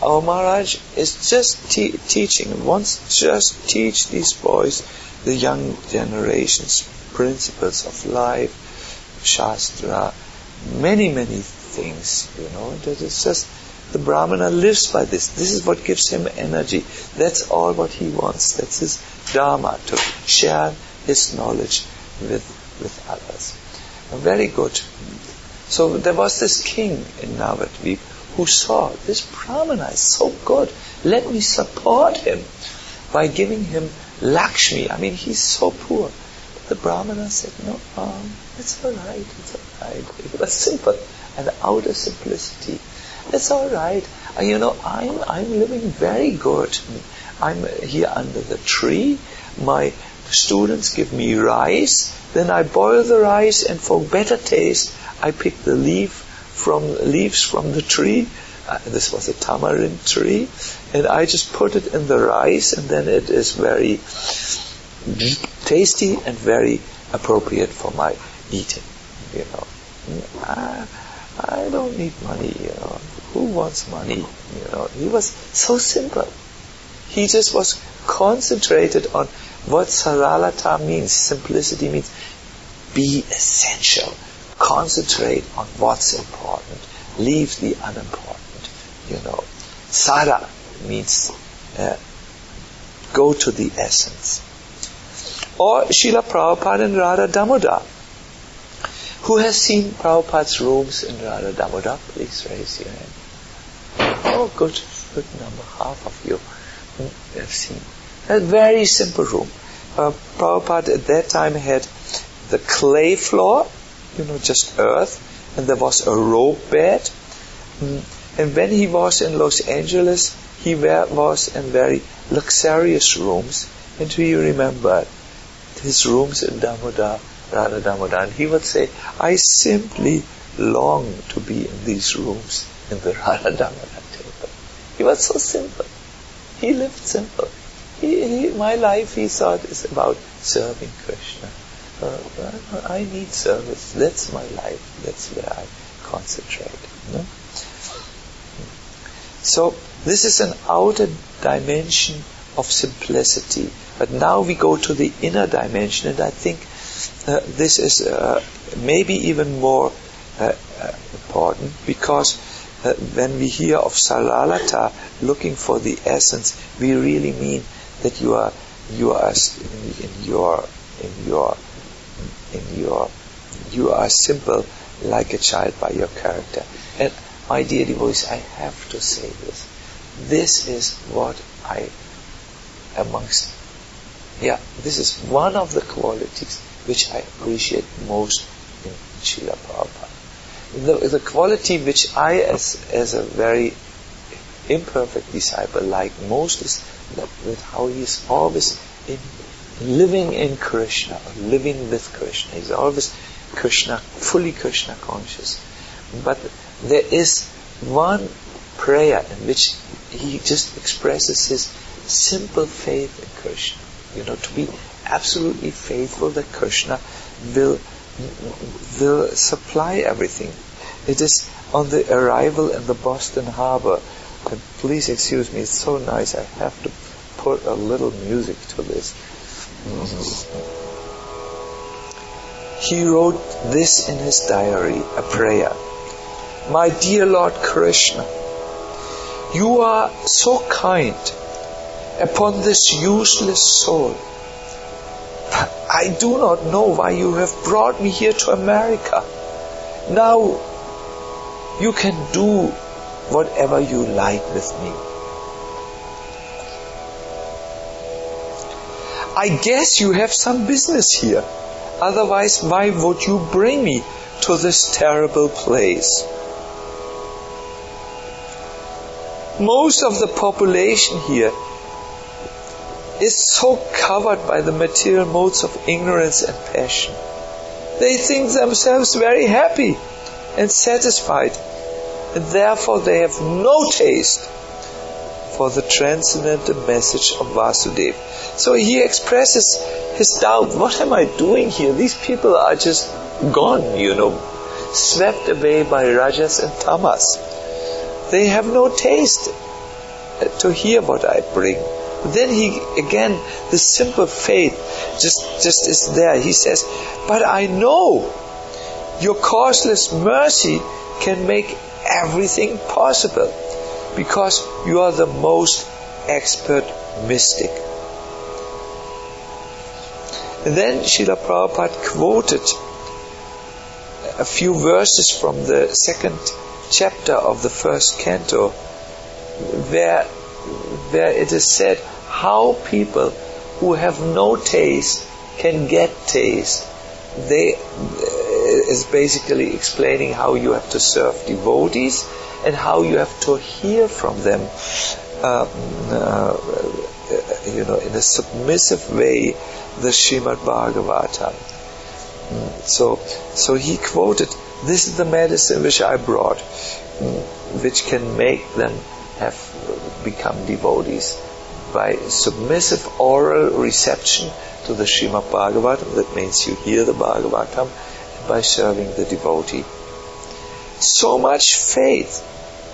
our Maharaj is just te- teaching, wants just teach these boys, the young generations, principles of life, Shastra, many, many things, you know. That is just, the Brahmana lives by this. This is what gives him energy. That's all what he wants. That's his dharma, to share his knowledge with, with others. Very good. So there was this king in Navadvip who saw, this Brahmana is so good, let me support him by giving him Lakshmi. I mean, he's so poor. But the Brahmana said, no, um, it's all right, it's all right. It was simple, and out of simplicity. It's all right. Uh, you know, I'm I'm living very good. I'm here under the tree. My students give me rice. Then I boil the rice, and for better taste, I pick the leaf from leaves from the tree. Uh, this was a tamarind tree, and I just put it in the rice, and then it is very tasty and very appropriate for my eating. You know, I, I don't need money. You know, who wants money? You know, he was so simple. He just was concentrated on what saralata means. Simplicity means be essential. Concentrate on what's important. Leave the unimportant. You know, sara means uh, go to the essence. Or Srila Prabhupada and Radha Damodar. Who has seen Prabhupada's rooms in Radha Damodar? Please raise your hand. Oh, good, good number. Half of you have seen. A very simple room. Uh, Prabhupada at that time had the clay floor, you know, just earth, and there was a rope bed. Mm. And when he was in Los Angeles, he were, was in very luxurious rooms. And do you remember his rooms in Damodar, Radha Damodar? And he would say, I simply long to be in these rooms in the Radha Damodar temple. He was so simple. He lived simple. He, he, my life, he thought, is about serving Krishna. Uh, I need service. That's my life. That's where I concentrate. No? So this is an outer dimension of simplicity. But now we go to the inner dimension, and I think uh, this is uh, maybe even more uh, uh, important, because uh, when we hear of saralata, looking for the essence, we really mean that you are you are in, in your in your in your you are simple like a child by your character. And my dear devotees, I have to say this. This is what I amongst yeah, this is one of the qualities which I appreciate most in Srila Prabhupada. The, the quality which I, as as a very imperfect disciple, like most is that with how he is always in, living in Krishna, living with Krishna. He's always Krishna, fully Krishna conscious. But there is one prayer in which he just expresses his simple faith in Krishna. You know, to be absolutely faithful that Krishna will will supply everything. It is on the arrival in the Boston Harbor. And please excuse me, it's so nice. I have to put a little music to this. Mm-hmm. He wrote this in his diary, a prayer. My dear Lord Krishna, you are so kind upon this useless soul. I do not know why you have brought me here to America. Now you can do whatever you like with me. I guess you have some business here. Otherwise, why would you bring me to this terrible place? Most of the population here is so covered by the material modes of ignorance and passion. They think themselves very happy and satisfied, and therefore they have no taste for the transcendental message of Vasudeva. So he expresses his doubt. What am I doing here? These people are just gone, you know, swept away by rajas and tamas. They have no taste uh, to hear what I bring. Then he, again, the simple faith just, just is there. He says, but I know your causeless mercy can make everything possible because you are the most expert mystic. And then Srila Prabhupada quoted a few verses from the second chapter of the first canto, where where it is said how people who have no taste can get taste. They uh, is basically explaining how you have to serve devotees and how you have to hear from them, uh, uh, you know, in a submissive way, the Srimad Bhagavatam. So, so he quoted, "This is the medicine which I brought, which can make them have become devotees by submissive oral reception to the Srimad Bhagavatam." That means you hear the Bhagavatam by serving the devotee. So much faith.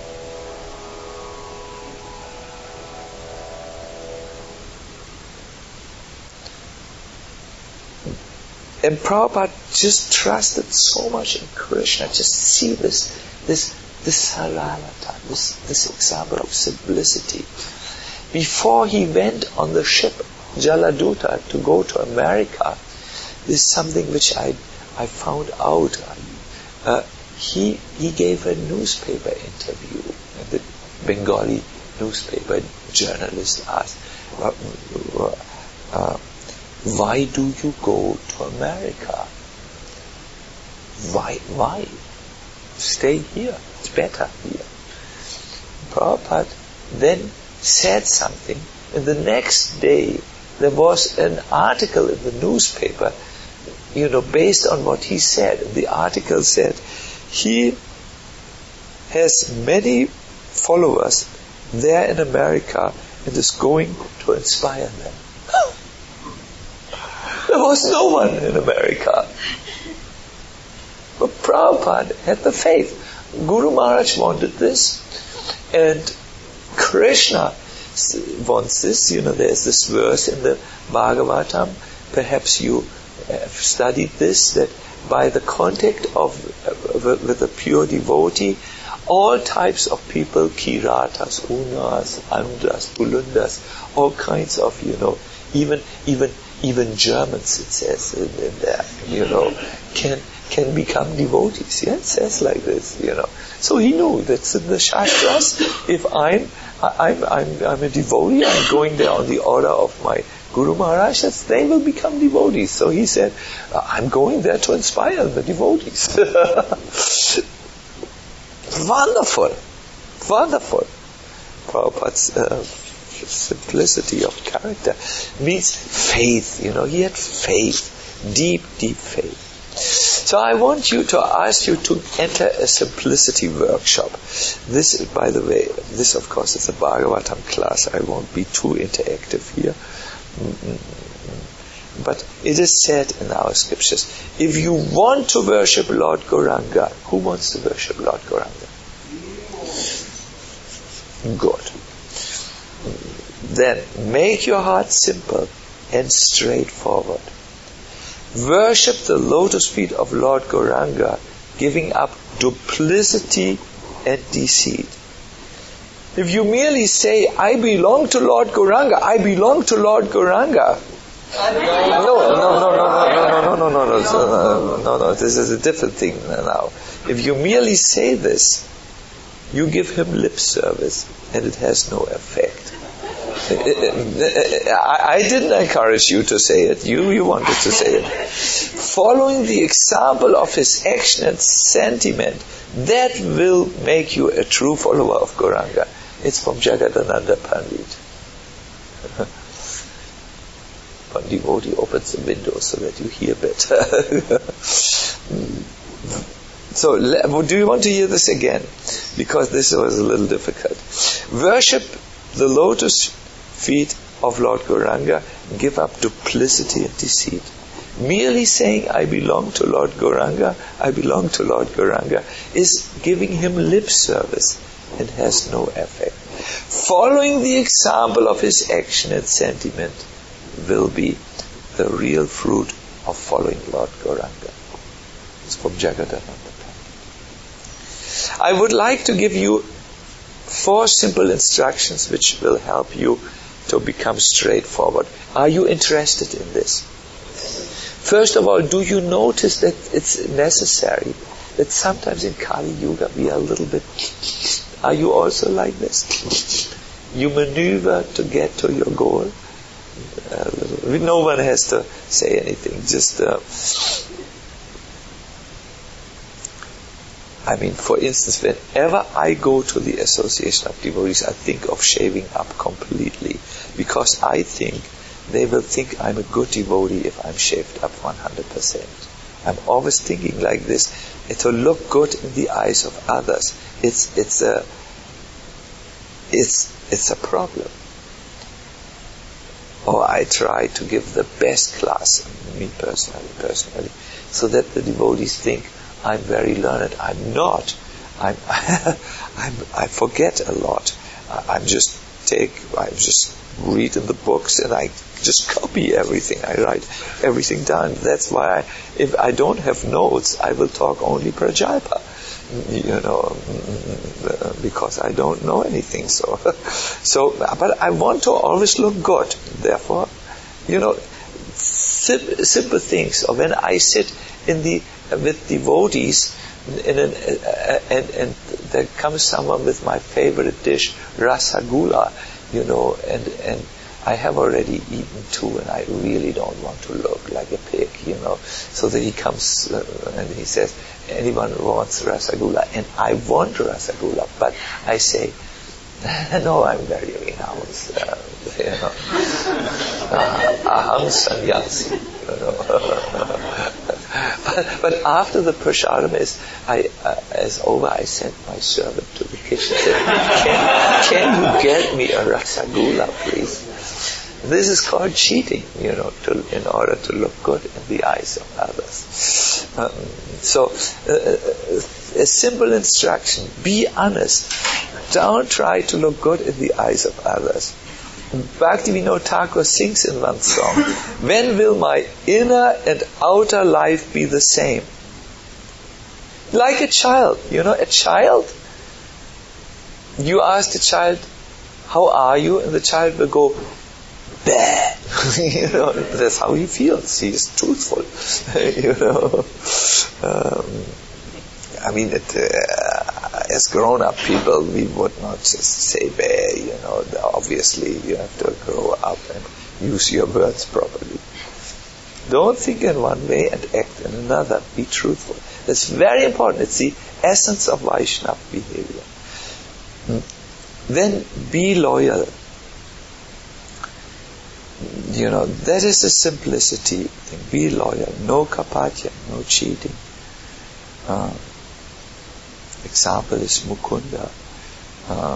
And Prabhupada just trusted so much in Krishna. Just see this, this, this saralata, this, this example of simplicity. Before he went on the ship Jaladuta to go to America, this is something which I, I found out. Uh, he he gave a newspaper interview, and the Bengali newspaper journalist asked, uh, uh, "Why do you go to America? Why? Why? Stay here. It's better here." Prabhupada then said something, and the next day there was an article in the newspaper, you know, based on what he said. The article said, he has many followers there in America and is going to inspire them. There was no one in America. But Prabhupada had the faith. Guru Maharaj wanted this, and Krishna wants this. You know, there's this verse in the Bhagavatam. Perhaps you have studied this, that by the contact of uh, with a pure devotee, all types of people, Kiratas, Unas, Andras, Pulundas, all kinds of, you know, even even even Germans, it says in, in there, you know, can can become devotees. Yeah, it says like this, you know. So he knew that's in the Shastras. If I'm I'm I'm I'm a devotee, I'm going there on the order of my Guru Maharaj, they will become devotees. So he said, I'm going there to inspire the devotees. Wonderful, wonderful. Prabhupada's uh, simplicity of character means faith. You know, he had faith, deep, deep faith. So I want you to ask you to enter a simplicity workshop. This, by the way, this of course is a Bhagavatam class. I won't be too interactive here. But it is said in our scriptures, if you want to worship Lord Gauranga, who wants to worship Lord Gauranga? Good. Then make your heart simple and straightforward. Worship the lotus feet of Lord Gauranga, giving up duplicity and deceit. If you merely say, I belong to Lord Gauranga, I belong to Lord Gauranga. No, no, no, no, no, no, no, no, no, no, no, no, this is a different thing now. If you merely say this, you give him lip service and it has no effect. I didn't encourage you to say it. You, you wanted to say it. Following the example of his action and sentiment, that will make you a true follower of Gauranga. It's from Jagadananda Pandit. One devotee opens the window so that you hear better. So, do you want to hear this again? Because this was a little difficult. Worship the lotus feet of Lord Gauranga, give up duplicity and deceit. Merely saying, I belong to Lord Gauranga, I belong to Lord Gauranga, is giving him lip service. and has no effect. Following the example of his action and sentiment will be the real fruit of following Lord Gauranga. It's from Jagadananda. I would like to give you four simple instructions which will help you to become straightforward. Are you interested in this? First of all, do you notice that it's necessary that sometimes in Kali Yuga we are a little bit... Are you also like this? You maneuver to get to your goal. A little, no one has to say anything. Just, uh, I mean, for instance, whenever I go to the Association of Devotees, I think of shaving up completely, because I think they will think I'm a good devotee if I'm shaved up one hundred percent. I'm always thinking like this. And to look good in the eyes of others, it's it's a it's it's a problem. Or I try to give the best class, me personally, personally, so that the devotees think I'm very learned. I'm not. I'm, I'm I forget a lot. I'm just take. I just read in the books and I just copy everything. I write everything down. That's why I, if I don't have notes, I will talk only Prajalpa. You know, because I don't know anything. So, so, but I want to always look good. Therefore, you know, sim- simple things. Or when I sit in the with devotees, in an, uh, and and there comes someone with my favorite dish, rasagula, you know, and and I have already eaten two, and I really don't want to look like a pig, you know. So that he comes uh, and he says, anyone wants rasagula, and I want rasagula, but I say, no, I'm very renounced, uh, you know. Aham sannyasi, you know. But, but after the prasadam is, I, uh, is over, I sent my servant to the kitchen and said, can, can you get me a rasagula, please? This is called cheating, you know, to, in order to look good in the eyes of others. Um, so, uh, a simple instruction, be honest. Don't try to look good in the eyes of others. Bhaktivinoda Thakur sings in one song, when will my inner and outer life be the same? Like a child, you know, a child, you ask the child, how are you? And the child will go, bah. You know, that's how he feels. He is truthful. You know, um, I mean, it, uh, as grown-up people, we would not just say bah. You know, obviously, you have to grow up and use your words properly. Don't think in one way and act in another. Be truthful. That's very important. It's the essence of Vaishnava behavior. Hmm. Then be loyal. You know, that is the simplicity thing. Be loyal. No kapatya, no cheating. Uh, example is Mukunda. Uh,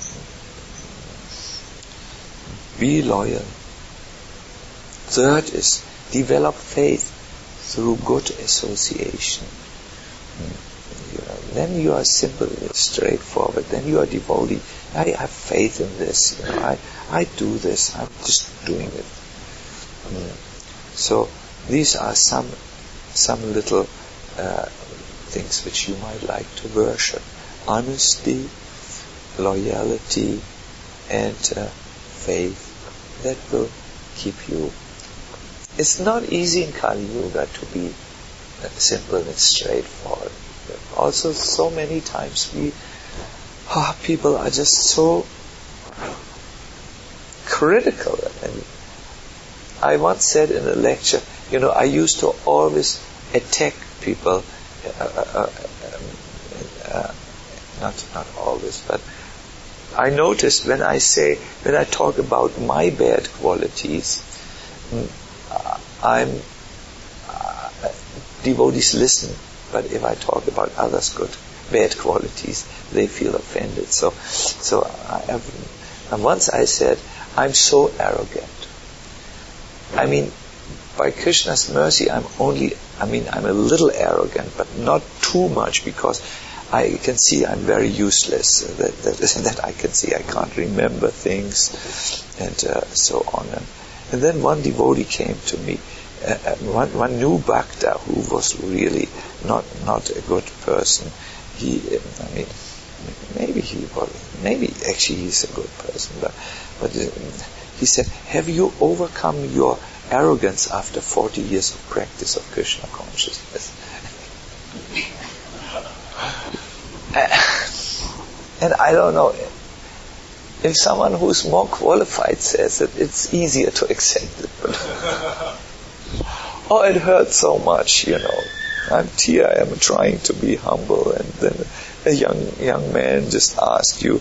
be loyal. Third is develop faith through good association. You know, then you are simple, straightforward. Then you are devotee. I have faith in this. You know, I, I do this. I'm just doing it. Mm. So these are some some little uh, things which you might like to worship: honesty, loyalty, and uh, faith. That will keep you. It's not easy in Kali Yuga to be uh, simple and straightforward. Also, so many times we, oh, people are just so critical. And I once said in a lecture, you know, I used to always attack people, uh, uh, uh, uh, not not always, but I noticed when I say, when I talk about my bad qualities, uh, I'm uh, devotees listen, but if I talk about others' good, bad qualities, they feel offended. So, so I have, and once I said, I'm so arrogant. I mean, by Krishna's mercy, I'm only, I mean, I'm a little arrogant, but not too much, because I can see I'm very useless. That, that, that I can see I can't remember things, and uh, so on. And, and then one devotee came to me, uh, one, one new bhakta who was really not not a good person. He, I mean, maybe he was, maybe actually he's a good person, but but uh, he said, "Have you overcome your arrogance after forty years of practice of Krishna consciousness?" And I don't know, if someone who's more qualified says it, it's easier to accept it. But oh, it hurts so much, you know. I'm here, I am trying to be humble, and then a young young man just asked you,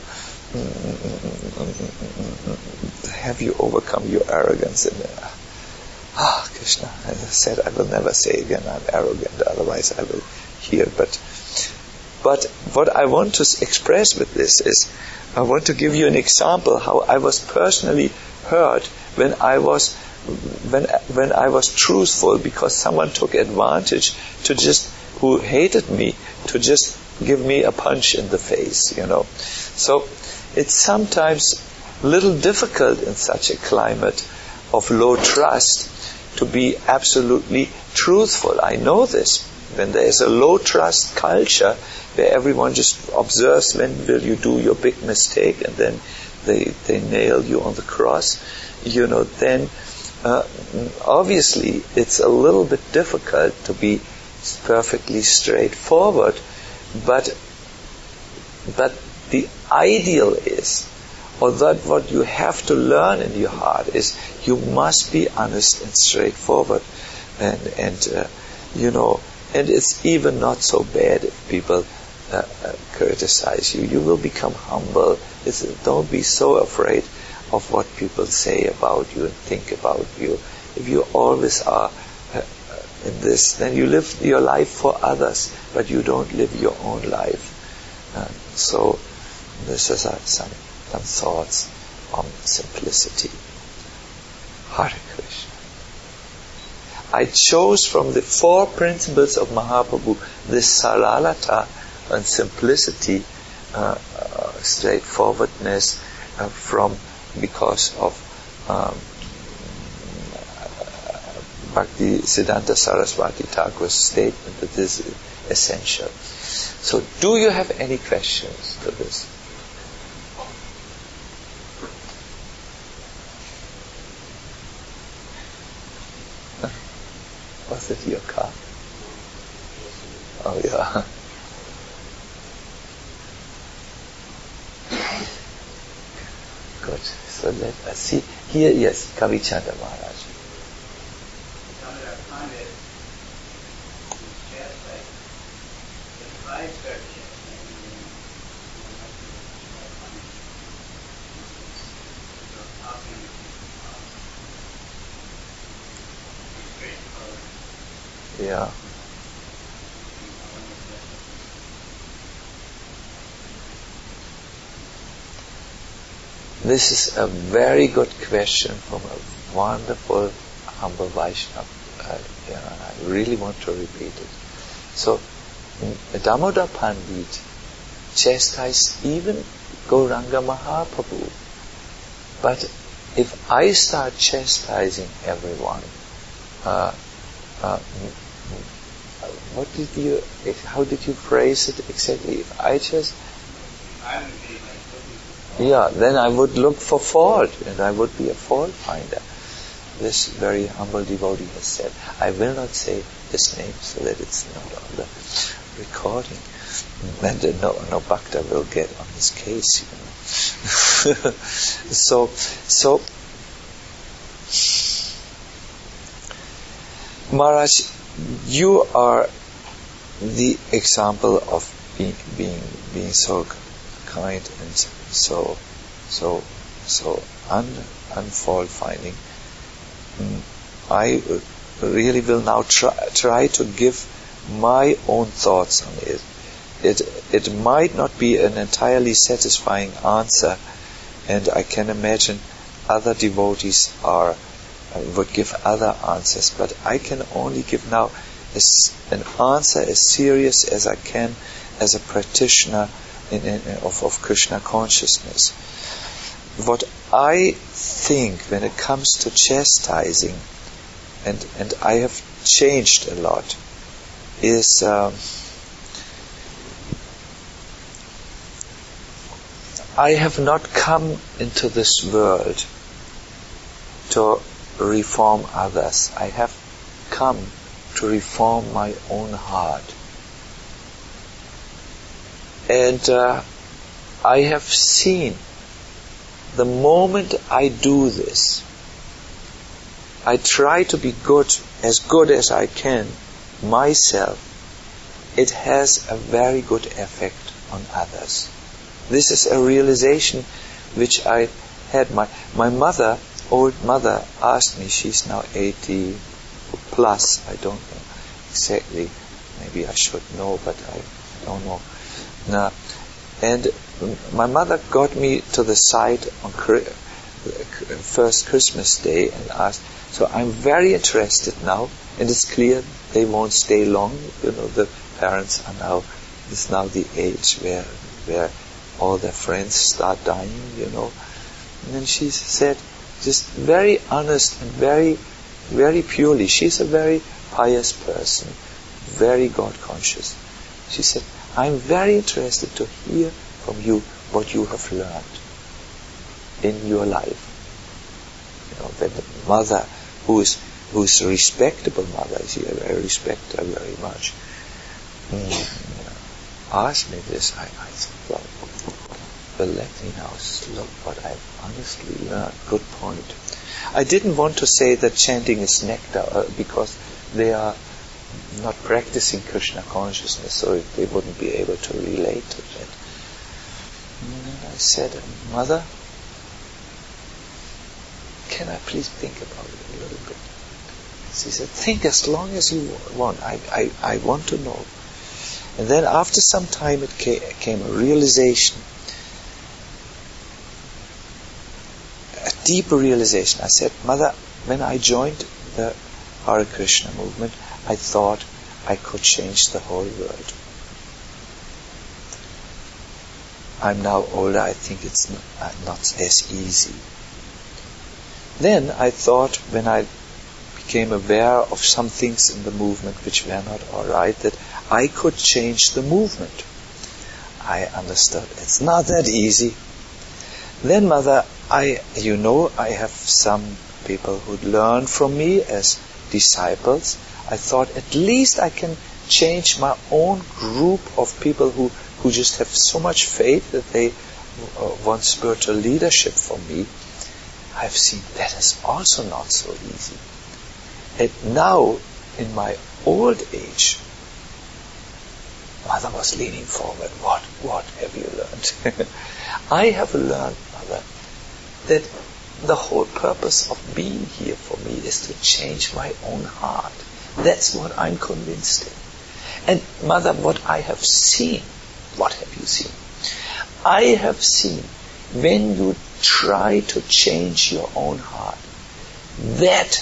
"Have you overcome your arrogance?" And uh, ah, Krishna, as I said, I will never say again I'm arrogant, otherwise I will hear. But but what I want to express with this is, I want to give you an example how I was personally hurt when I was when when I was truthful, because someone took advantage to just who hated me to just give me a punch in the face, you know. So it's sometimes a little difficult in such a climate of low trust to be absolutely truthful. I know this. When there is a low trust culture where everyone just observes when will you do your big mistake, and then they they nail you on the cross, you know, then uh, obviously it's a little bit difficult to be perfectly straightforward, but but the ideal is, or that what you have to learn in your heart is, you must be honest and straightforward, and and uh, you know, and it's even not so bad if people uh, uh, criticize you. You will become humble. It's, don't be so afraid of what people say about you and think about you. If you always are uh, in this, then you live your life for others, but you don't live your own life. Uh, so this is uh, some some thoughts on simplicity. Hare Krishna. I chose from the four principles of Mahaprabhu this saralata and simplicity, uh, uh, straightforwardness, uh, from because of um, Bhakti Siddhanta Saraswati Thakur's statement that this is essential. So, do you have any questions to this? Was it your car? Oh yeah. Good. So let us see. Here, yes, Kavichanda Maharaj. Yeah. This is a very good question from a wonderful, humble Vaishnava. Uh, you know, I really want to repeat it. So, Damodar Pandit chastised even Gauranga Mahaprabhu. But if I start chastising everyone, uh, uh, what did you, how did you phrase it exactly? If I just... Yeah, then I would look for fault, and I would be a fault finder. This very humble devotee has said. I will not say his name so that it's not on the recording. And uh, no, no bhakta will get on his case, you know. so, so, Maharaj, you are the example of being being being so kind and so so so un unfault finding. I really will now try try to give my own thoughts on it. It it might not be an entirely satisfying answer, and I can imagine other devotees are uh, would give other answers, but I can only give now as an answer as serious as I can, as a practitioner in, in, of, of Krishna consciousness. What I think when it comes to chastising, and, and I have changed a lot, is um, I have not come into this world to reform others. I have come to reform my own heart. And uh, I have seen the moment I do this, I try to be good, as good as I can, myself, it has a very good effect on others. This is a realization which I had. My, my mother, old mother, asked me, she's now eighty plus, I don't know exactly, maybe I should know, but I, I don't know. Now, and my mother got me to the site on first Christmas Day and asked, so I'm very interested now, and it's clear they won't stay long. You know, the parents are now, it's now the age where where all their friends start dying, you know. And then she said, just very honest and very, very purely, she's a very pious person, very God conscious. She said, I'm very interested to hear from you what you have learned in your life. You know, when the mother, who is who is a respectable mother, I see, I respect her very much, mm, asked me this, I, I thought, well, well, let me now look what I've honestly learned. Good point. I didn't want to say that chanting is nectar, uh, because they are not practicing Krishna consciousness, so they wouldn't be able to relate to that. And then I said, Mother, can I please think about it a little bit? She said, think as long as you want. I, I, I want to know. And then after some time it came a realization, a deeper realization. I said, Mother, when I joined the Hare Krishna movement, I thought I could change the whole world. I'm now older, I think it's not, not as easy. Then I thought, when I became aware of some things in the movement which were not alright, that I could change the movement. I understood it's not that easy. Then, Mother, I, you know, I have some people who learn from me as disciples. I thought at least I can change my own group of people who, who just have so much faith that they uh, want spiritual leadership from me. I've seen that is also not so easy. And now, in my old age, Mother was leaning forward. What, what have you learned? I have learned, Mother, that the whole purpose of being here for me is to change my own heart. That's what I'm convinced in. And Mother, what I have seen, what have you seen? I have seen when you try to change your own heart, that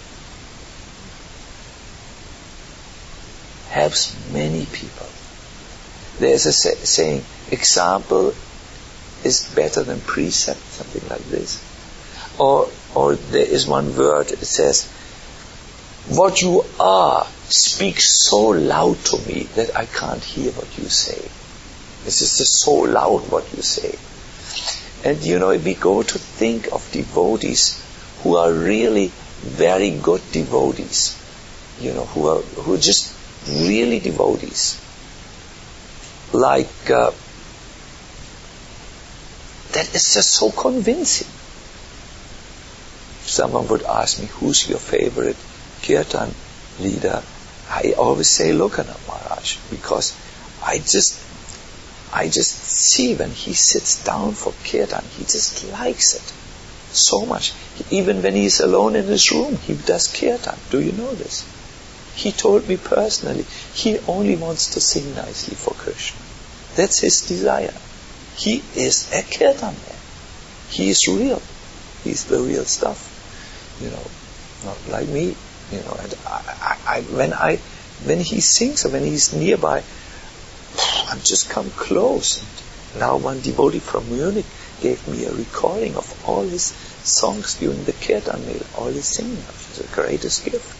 helps many people. There's a say, saying, example is better than precept, something like this. Or, or there is one word, it says, what you are speaks so loud to me that I can't hear what you say. This is just so loud what you say. And you know, if we go to think of devotees who are really very good devotees, you know, who are who are just really devotees, like uh, that is just so convincing. If someone would ask me, who's your favorite kirtan leader, I always say Lokanath Maharaj, because I just I just see when he sits down for kirtan, he just likes it so much. Even when he's alone in his room, he does kirtan. Do you know this? He told me personally, he only wants to sing nicely for Krishna. That's his desire. He is a kirtan man. He is real. He's the real stuff. You know, not like me. You know, and I, I, I, when I, when he sings or when he's nearby, I've just come close. And now one devotee from Munich gave me a recording of all his songs during the Kirtan meal, all his singing. It's the greatest gift.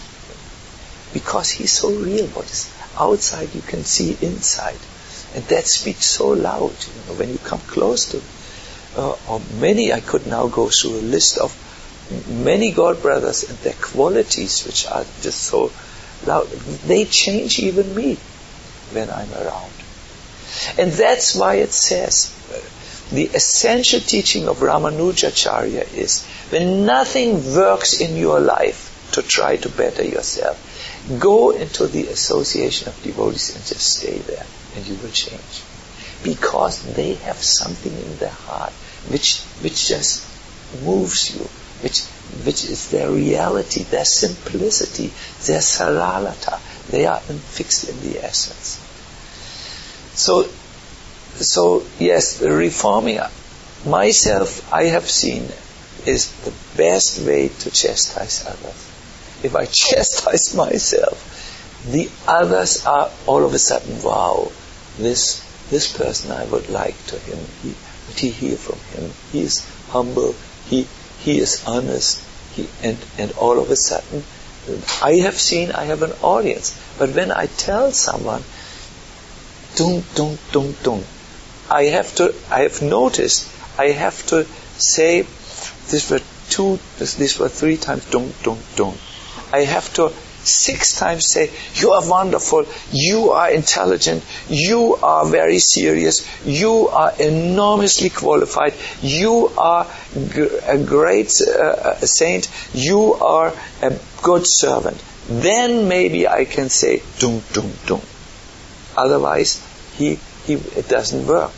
Because he's so real. What is outside you can see inside. And that speaks so loud. You know, when you come close to uh, or many, I could now go through a list of many God brothers and their qualities which are just so loud. They change even me when I'm around. And that's why it says the essential teaching of Ramanujacharya is when nothing works in your life to try to better yourself, go into the association of devotees and just stay there and you will change. Because they have something in their heart which which just moves you, which which is their reality, their simplicity, their saralata. They are fixed in the essence. So, so yes, reforming myself, I have seen, is the best way to chastise others. If I chastise myself, the others are all of a sudden, wow, this this person I would like to him. He, would he hear from him? He is humble. He he is honest. He and and all of a sudden, I have seen. I have an audience. But when I tell someone, don't don't don't don't, I have to. I have noticed. I have to say, this were two. This, this were three times. Don't don't don't. I have to six times say, you are wonderful, you are intelligent, you are very serious, you are enormously qualified, you are g- a great uh, saint, you are a good servant. Then maybe I can say, dum, dum, dum. Otherwise, he, he, it doesn't work.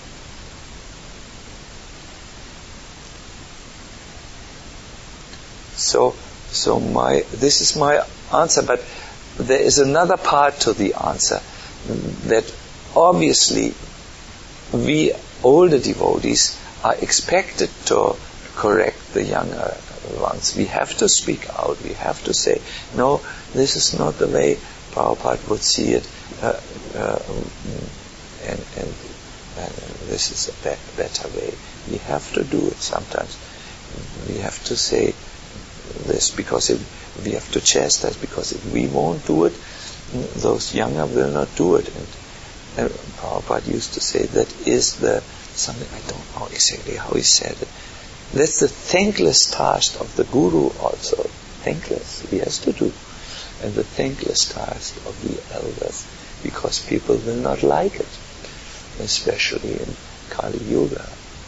So, So my this is my answer, but there is another part to the answer, that obviously we older devotees are expected to correct the younger ones. We have to speak out. We have to say, no, this is not the way Prabhupada would see it, uh, uh, and, and, and this is a be- better way. We have to do it sometimes. We have to say this because if we have to chastise, because if we won't do it, those younger will not do it. And, and Prabhupada used to say that is the something, I don't know exactly how he said it, that's the thankless task of the guru also. Thankless, he has to do. And the thankless task of the elders, because people will not like it, especially in Kali Yuga.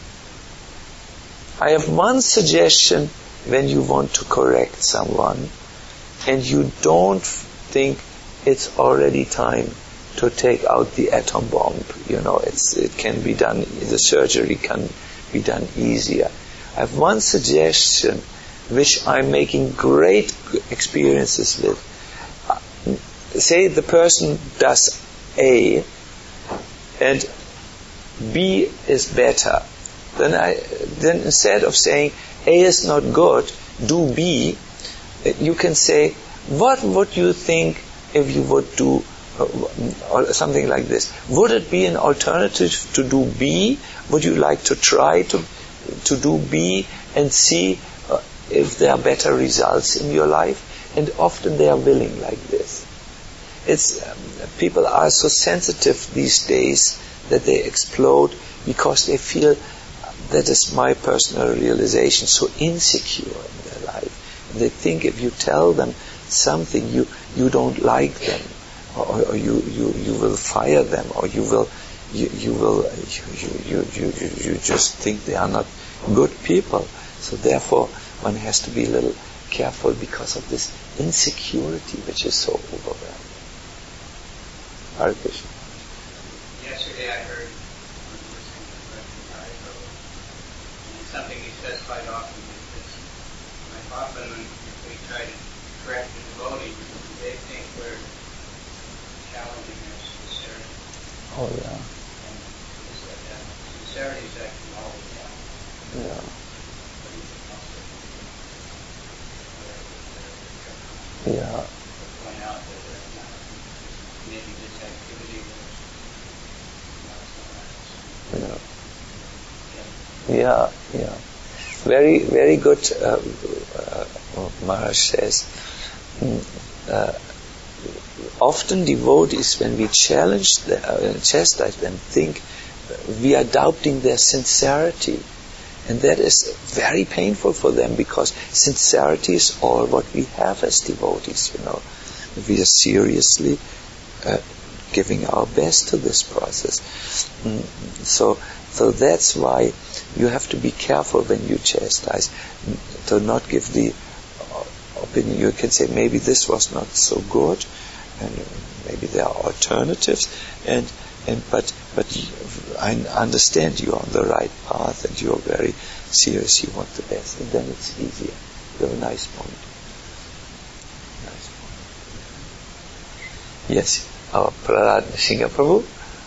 I have one suggestion. When you want to correct someone and you don't think it's already time to take out the atom bomb, you know, it's, it can be done, the surgery can be done easier. I have one suggestion which I'm making great experiences with. Say the person does A and B is better. Then I, then instead of saying A is not good, do B, you can say, what would you think if you would do uh, or something like this? Would it be an alternative to do B? Would you like to try to to do B and see uh, if there are better results in your life? And often they are willing like this. It's um, people are so sensitive these days that they explode because they feel, that is my personal realization, so insecure in their life. And they think if you tell them something, you, you don't like them, or, or you, you, you will fire them, or you will you, you will you, you, you, you, you just think they are not good people. So therefore one has to be a little careful because of this insecurity which is so overwhelming. Hare Krishna.
Yesterday I heard something he says quite often is this. Like often when we try to correct the devotee, they think we're challenging their sincerity.
Oh yeah.
And he said that sincerity is actually all we have.
Yeah.
But you can also yeah. point out that uh, maybe this activity was
Yeah, yeah. Very, very good. Uh, uh, Maharaj says, uh, often devotees, when we challenge them, uh, chastise them, think we are doubting their sincerity. And that is very painful for them, because sincerity is all what we have as devotees, you know. We are seriously uh, giving our best to this process. Mm, so, so that's why you have to be careful when you chastise, to not give the opinion. You can say, maybe this was not so good, and maybe there are alternatives, and and but but I understand you are on the right path, and you are very serious. You want the best, and then it's easier. You have a nice point. Nice point. Yes, our Prahlad Nrsimha Prabhu.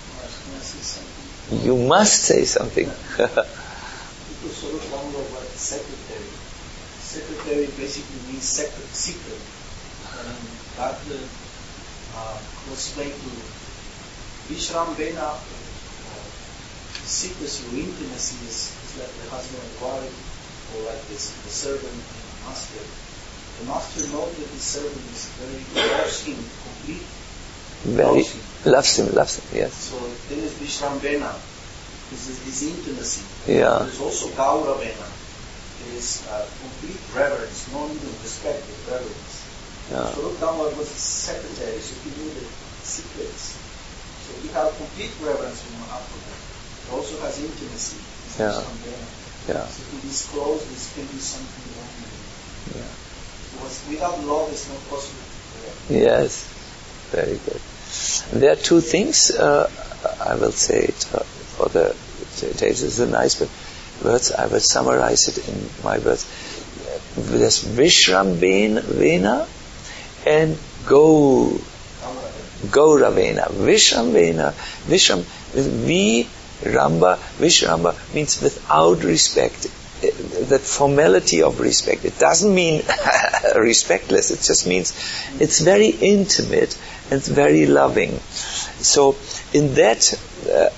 You must say something.
People sort of wonder about secretary. Secretary basically means secret, secret. And that uh, was explained to Vishram Bena. Uh, secrecy or intimacy is, is like the husband and wife, or like this, the servant and the master. The master knows that the servant is very loves him, complete.
Very
loves him.
Loves him, loves him, yes.
So then is Vishram Bena. This is this intimacy.
Yeah.
There's also Gaura Bena. There is uh, complete reverence, not even respect, but reverence.
Yeah.
So Rup Damodar was his secretary, so he knew the secrets. So he had complete reverence for Mahaprabhu. He also has intimacy.
Yeah.
Vishram Bena.
Yeah.
So to disclose this can be something wrong.
Yeah.
Because without love, it's not possible to correct.
Yes, very good. There are two things, uh, I will say it uh, for the, it is a nice words, I will summarize it in my words. There's Vishram Vena and Go, Gaura Vena. Vishram Vena, Vishram, V, Ramba, Vishramba means without respect. That formality of respect. It doesn't mean respectless. It just means it's very intimate and very loving. So in that uh,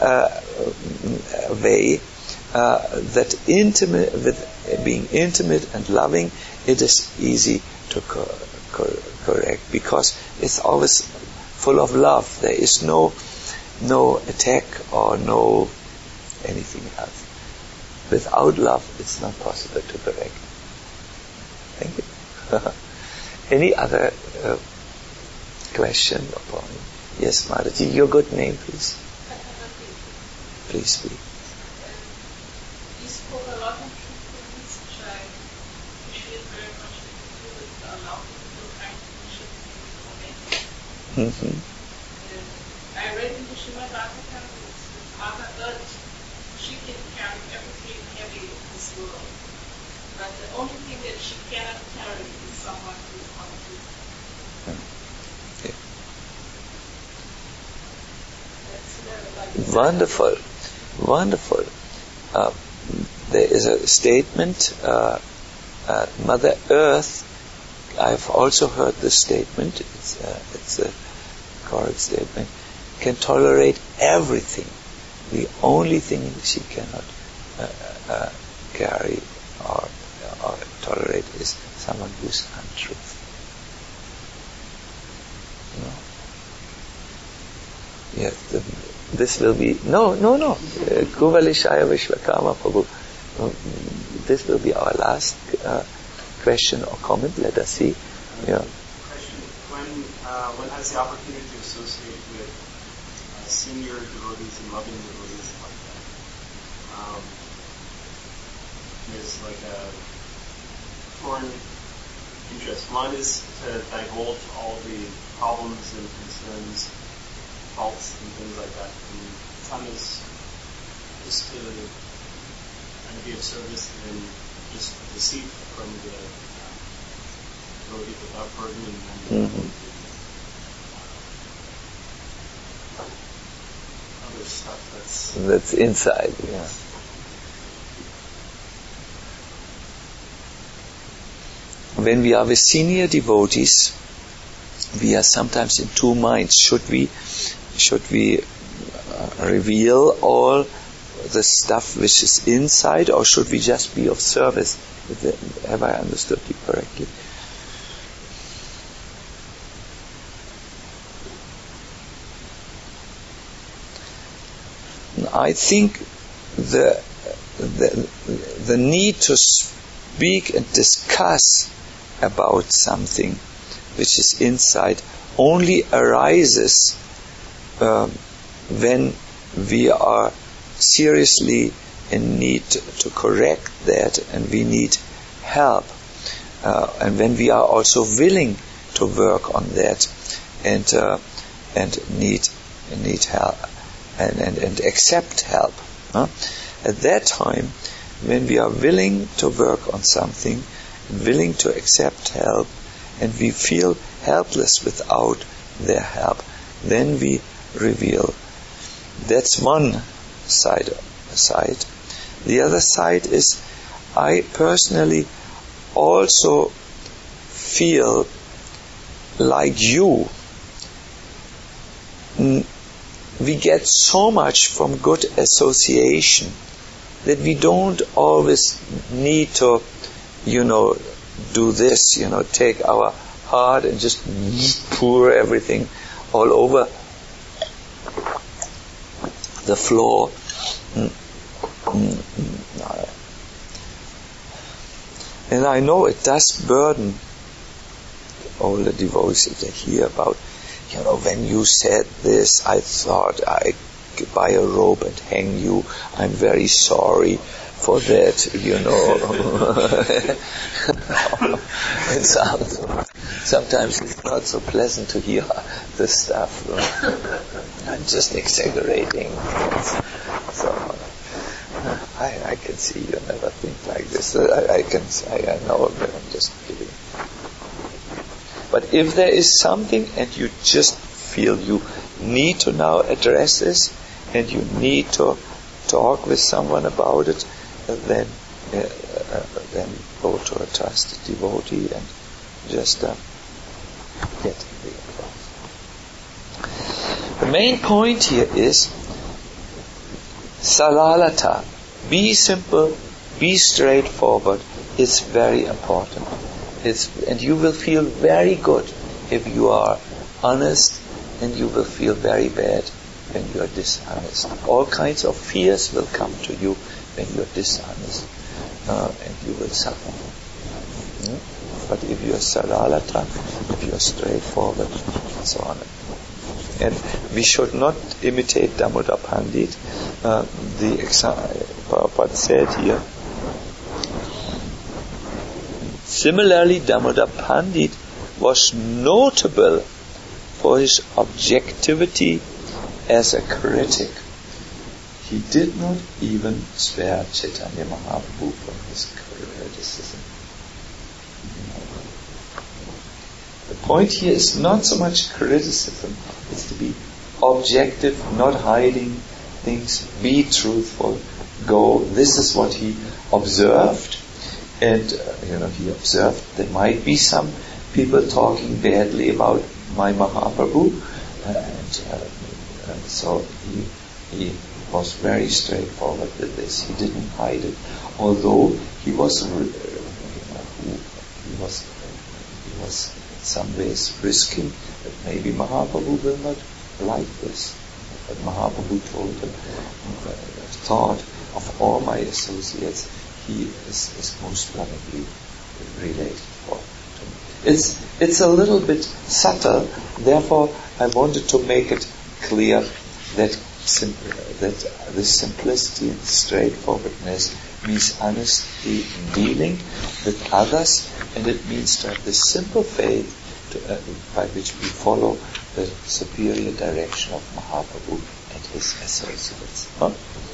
uh, way, uh, that intimate, with being intimate and loving, it is easy to co- co- correct, because it's always full of love. There is no no attack or no anything else. Without love, it's not possible to correct. Thank you. Any other uh, question or point? Yes, Mataji, your good name, please. Please speak.
You spoke a lot of things which I appreciate very much. You would allow people to find initiatives in the moment. I read in the Srimad Bhagavatam that Mother Earth, she can carry everything heavy in this world. But the only thing that she cannot carry is someone who is on it.
Okay.
That's uh, like
Wonderful, wonderful. Uh, there is a statement, uh, uh, Mother Earth, I've also heard this statement, it's, uh, it's a correct statement, can tolerate everything. The only thing she cannot uh, uh, carry or, or tolerate is someone who's untruth. No. Yes, the, this will be no, no, no. Kuvalishaya Vishwakama Prabhu. This will be our last uh, question or comment. Let us see. Yeah.
Question: When uh, one has the opportunity to associate with uh, senior devotees and loving devotees like that, um, there's like a torn interest. One is to divulge all the problems and concerns, faults and things like that. And some is just to kind of be of service and just receive from the devotee without burden and
Mm-hmm.
other stuff that's
That's inside. Yeah. When we are with senior devotees, we are sometimes in two minds. Should we, should we uh, reveal all the stuff which is inside, or should we just be of service? Have I understood you correctly? I think the, the the need to speak and discuss about something which is inside only arises um, when we are seriously in need to correct that, and we need help, uh, and when we are also willing to work on that, and uh, and need need help, and and, and accept help. Huh? At that time, when we are willing to work on something, willing to accept help, and we feel helpless without their help, then we reveal. That's one side. side. The other side is, I personally also feel like you. We get so much from good association that we don't always need to, you know, do this, you know, take our heart and just pour everything all over the floor. And I know it does burden all the devotees that they hear about, you know, when you said this, I thought I could buy a rope and hang you. I'm very sorry for that, you know. It sounds, sometimes it's not so pleasant to hear this stuff. I'm just exaggerating. So I, I can see you never think like this. I, I can, I, I know that I'm just kidding. But if there is something and you just feel you need to now address this, and you need to talk with someone about it, then uh, uh, then go to a trusted devotee and just uh, get the advice. The main point here is salalata. Be simple, be straightforward. It's very important. It's, and you will feel very good if you are honest, and you will feel very bad when you are dishonest. All kinds of fears will come to you when you are dishonest, uh, and you will suffer. Hmm? But if you are salalata, if you are straightforward, and so on. And we should not imitate Damodar Pandit. Uh, the example Prabhupada said here. Similarly, Damodar Pandit was notable for his objectivity as a critic. He did not even spare Chaitanya Mahaprabhu from his criticism. The point here is not so much criticism, it's to be objective, not hiding things, be truthful, go, this is what he observed, and uh, you know, he observed there might be some people talking badly about my Mahaprabhu, uh, and, uh, and so he, he was very straightforward with this. He didn't hide it, although he was uh, he was he was in some ways risking that maybe Mahaprabhu will not like this. But Mahaprabhu told him, uh, thought of all my associates, he is, is most probably related for to me. It's it's a little bit subtle. Therefore, I wanted to make it clear that sim- that this simplicity and straightforwardness means honesty in dealing with others, and it means to have this simple faith to, uh, by which we follow the superior direction of Mahaprabhu and his associates. Huh?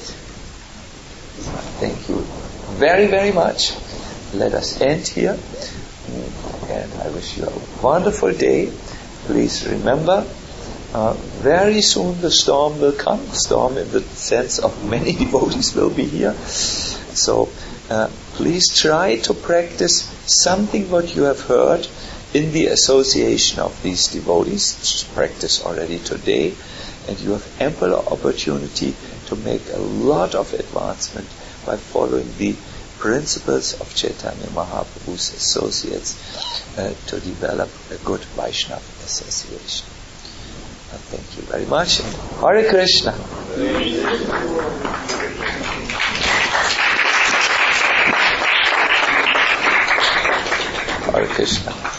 Thank you very, very much. Let us end here. And I wish you a wonderful day. Please remember, uh, very soon the storm will come. Storm in the sense of many devotees will be here. So uh, please try to practice something what you have heard in the association of these devotees. Practice already today, and you have ample opportunity to make a lot of advancement by following the principles of Chaitanya Mahaprabhu's associates uh, to develop a good Vaishnava association. Uh, thank you very much. Hare Krishna. Hare Krishna.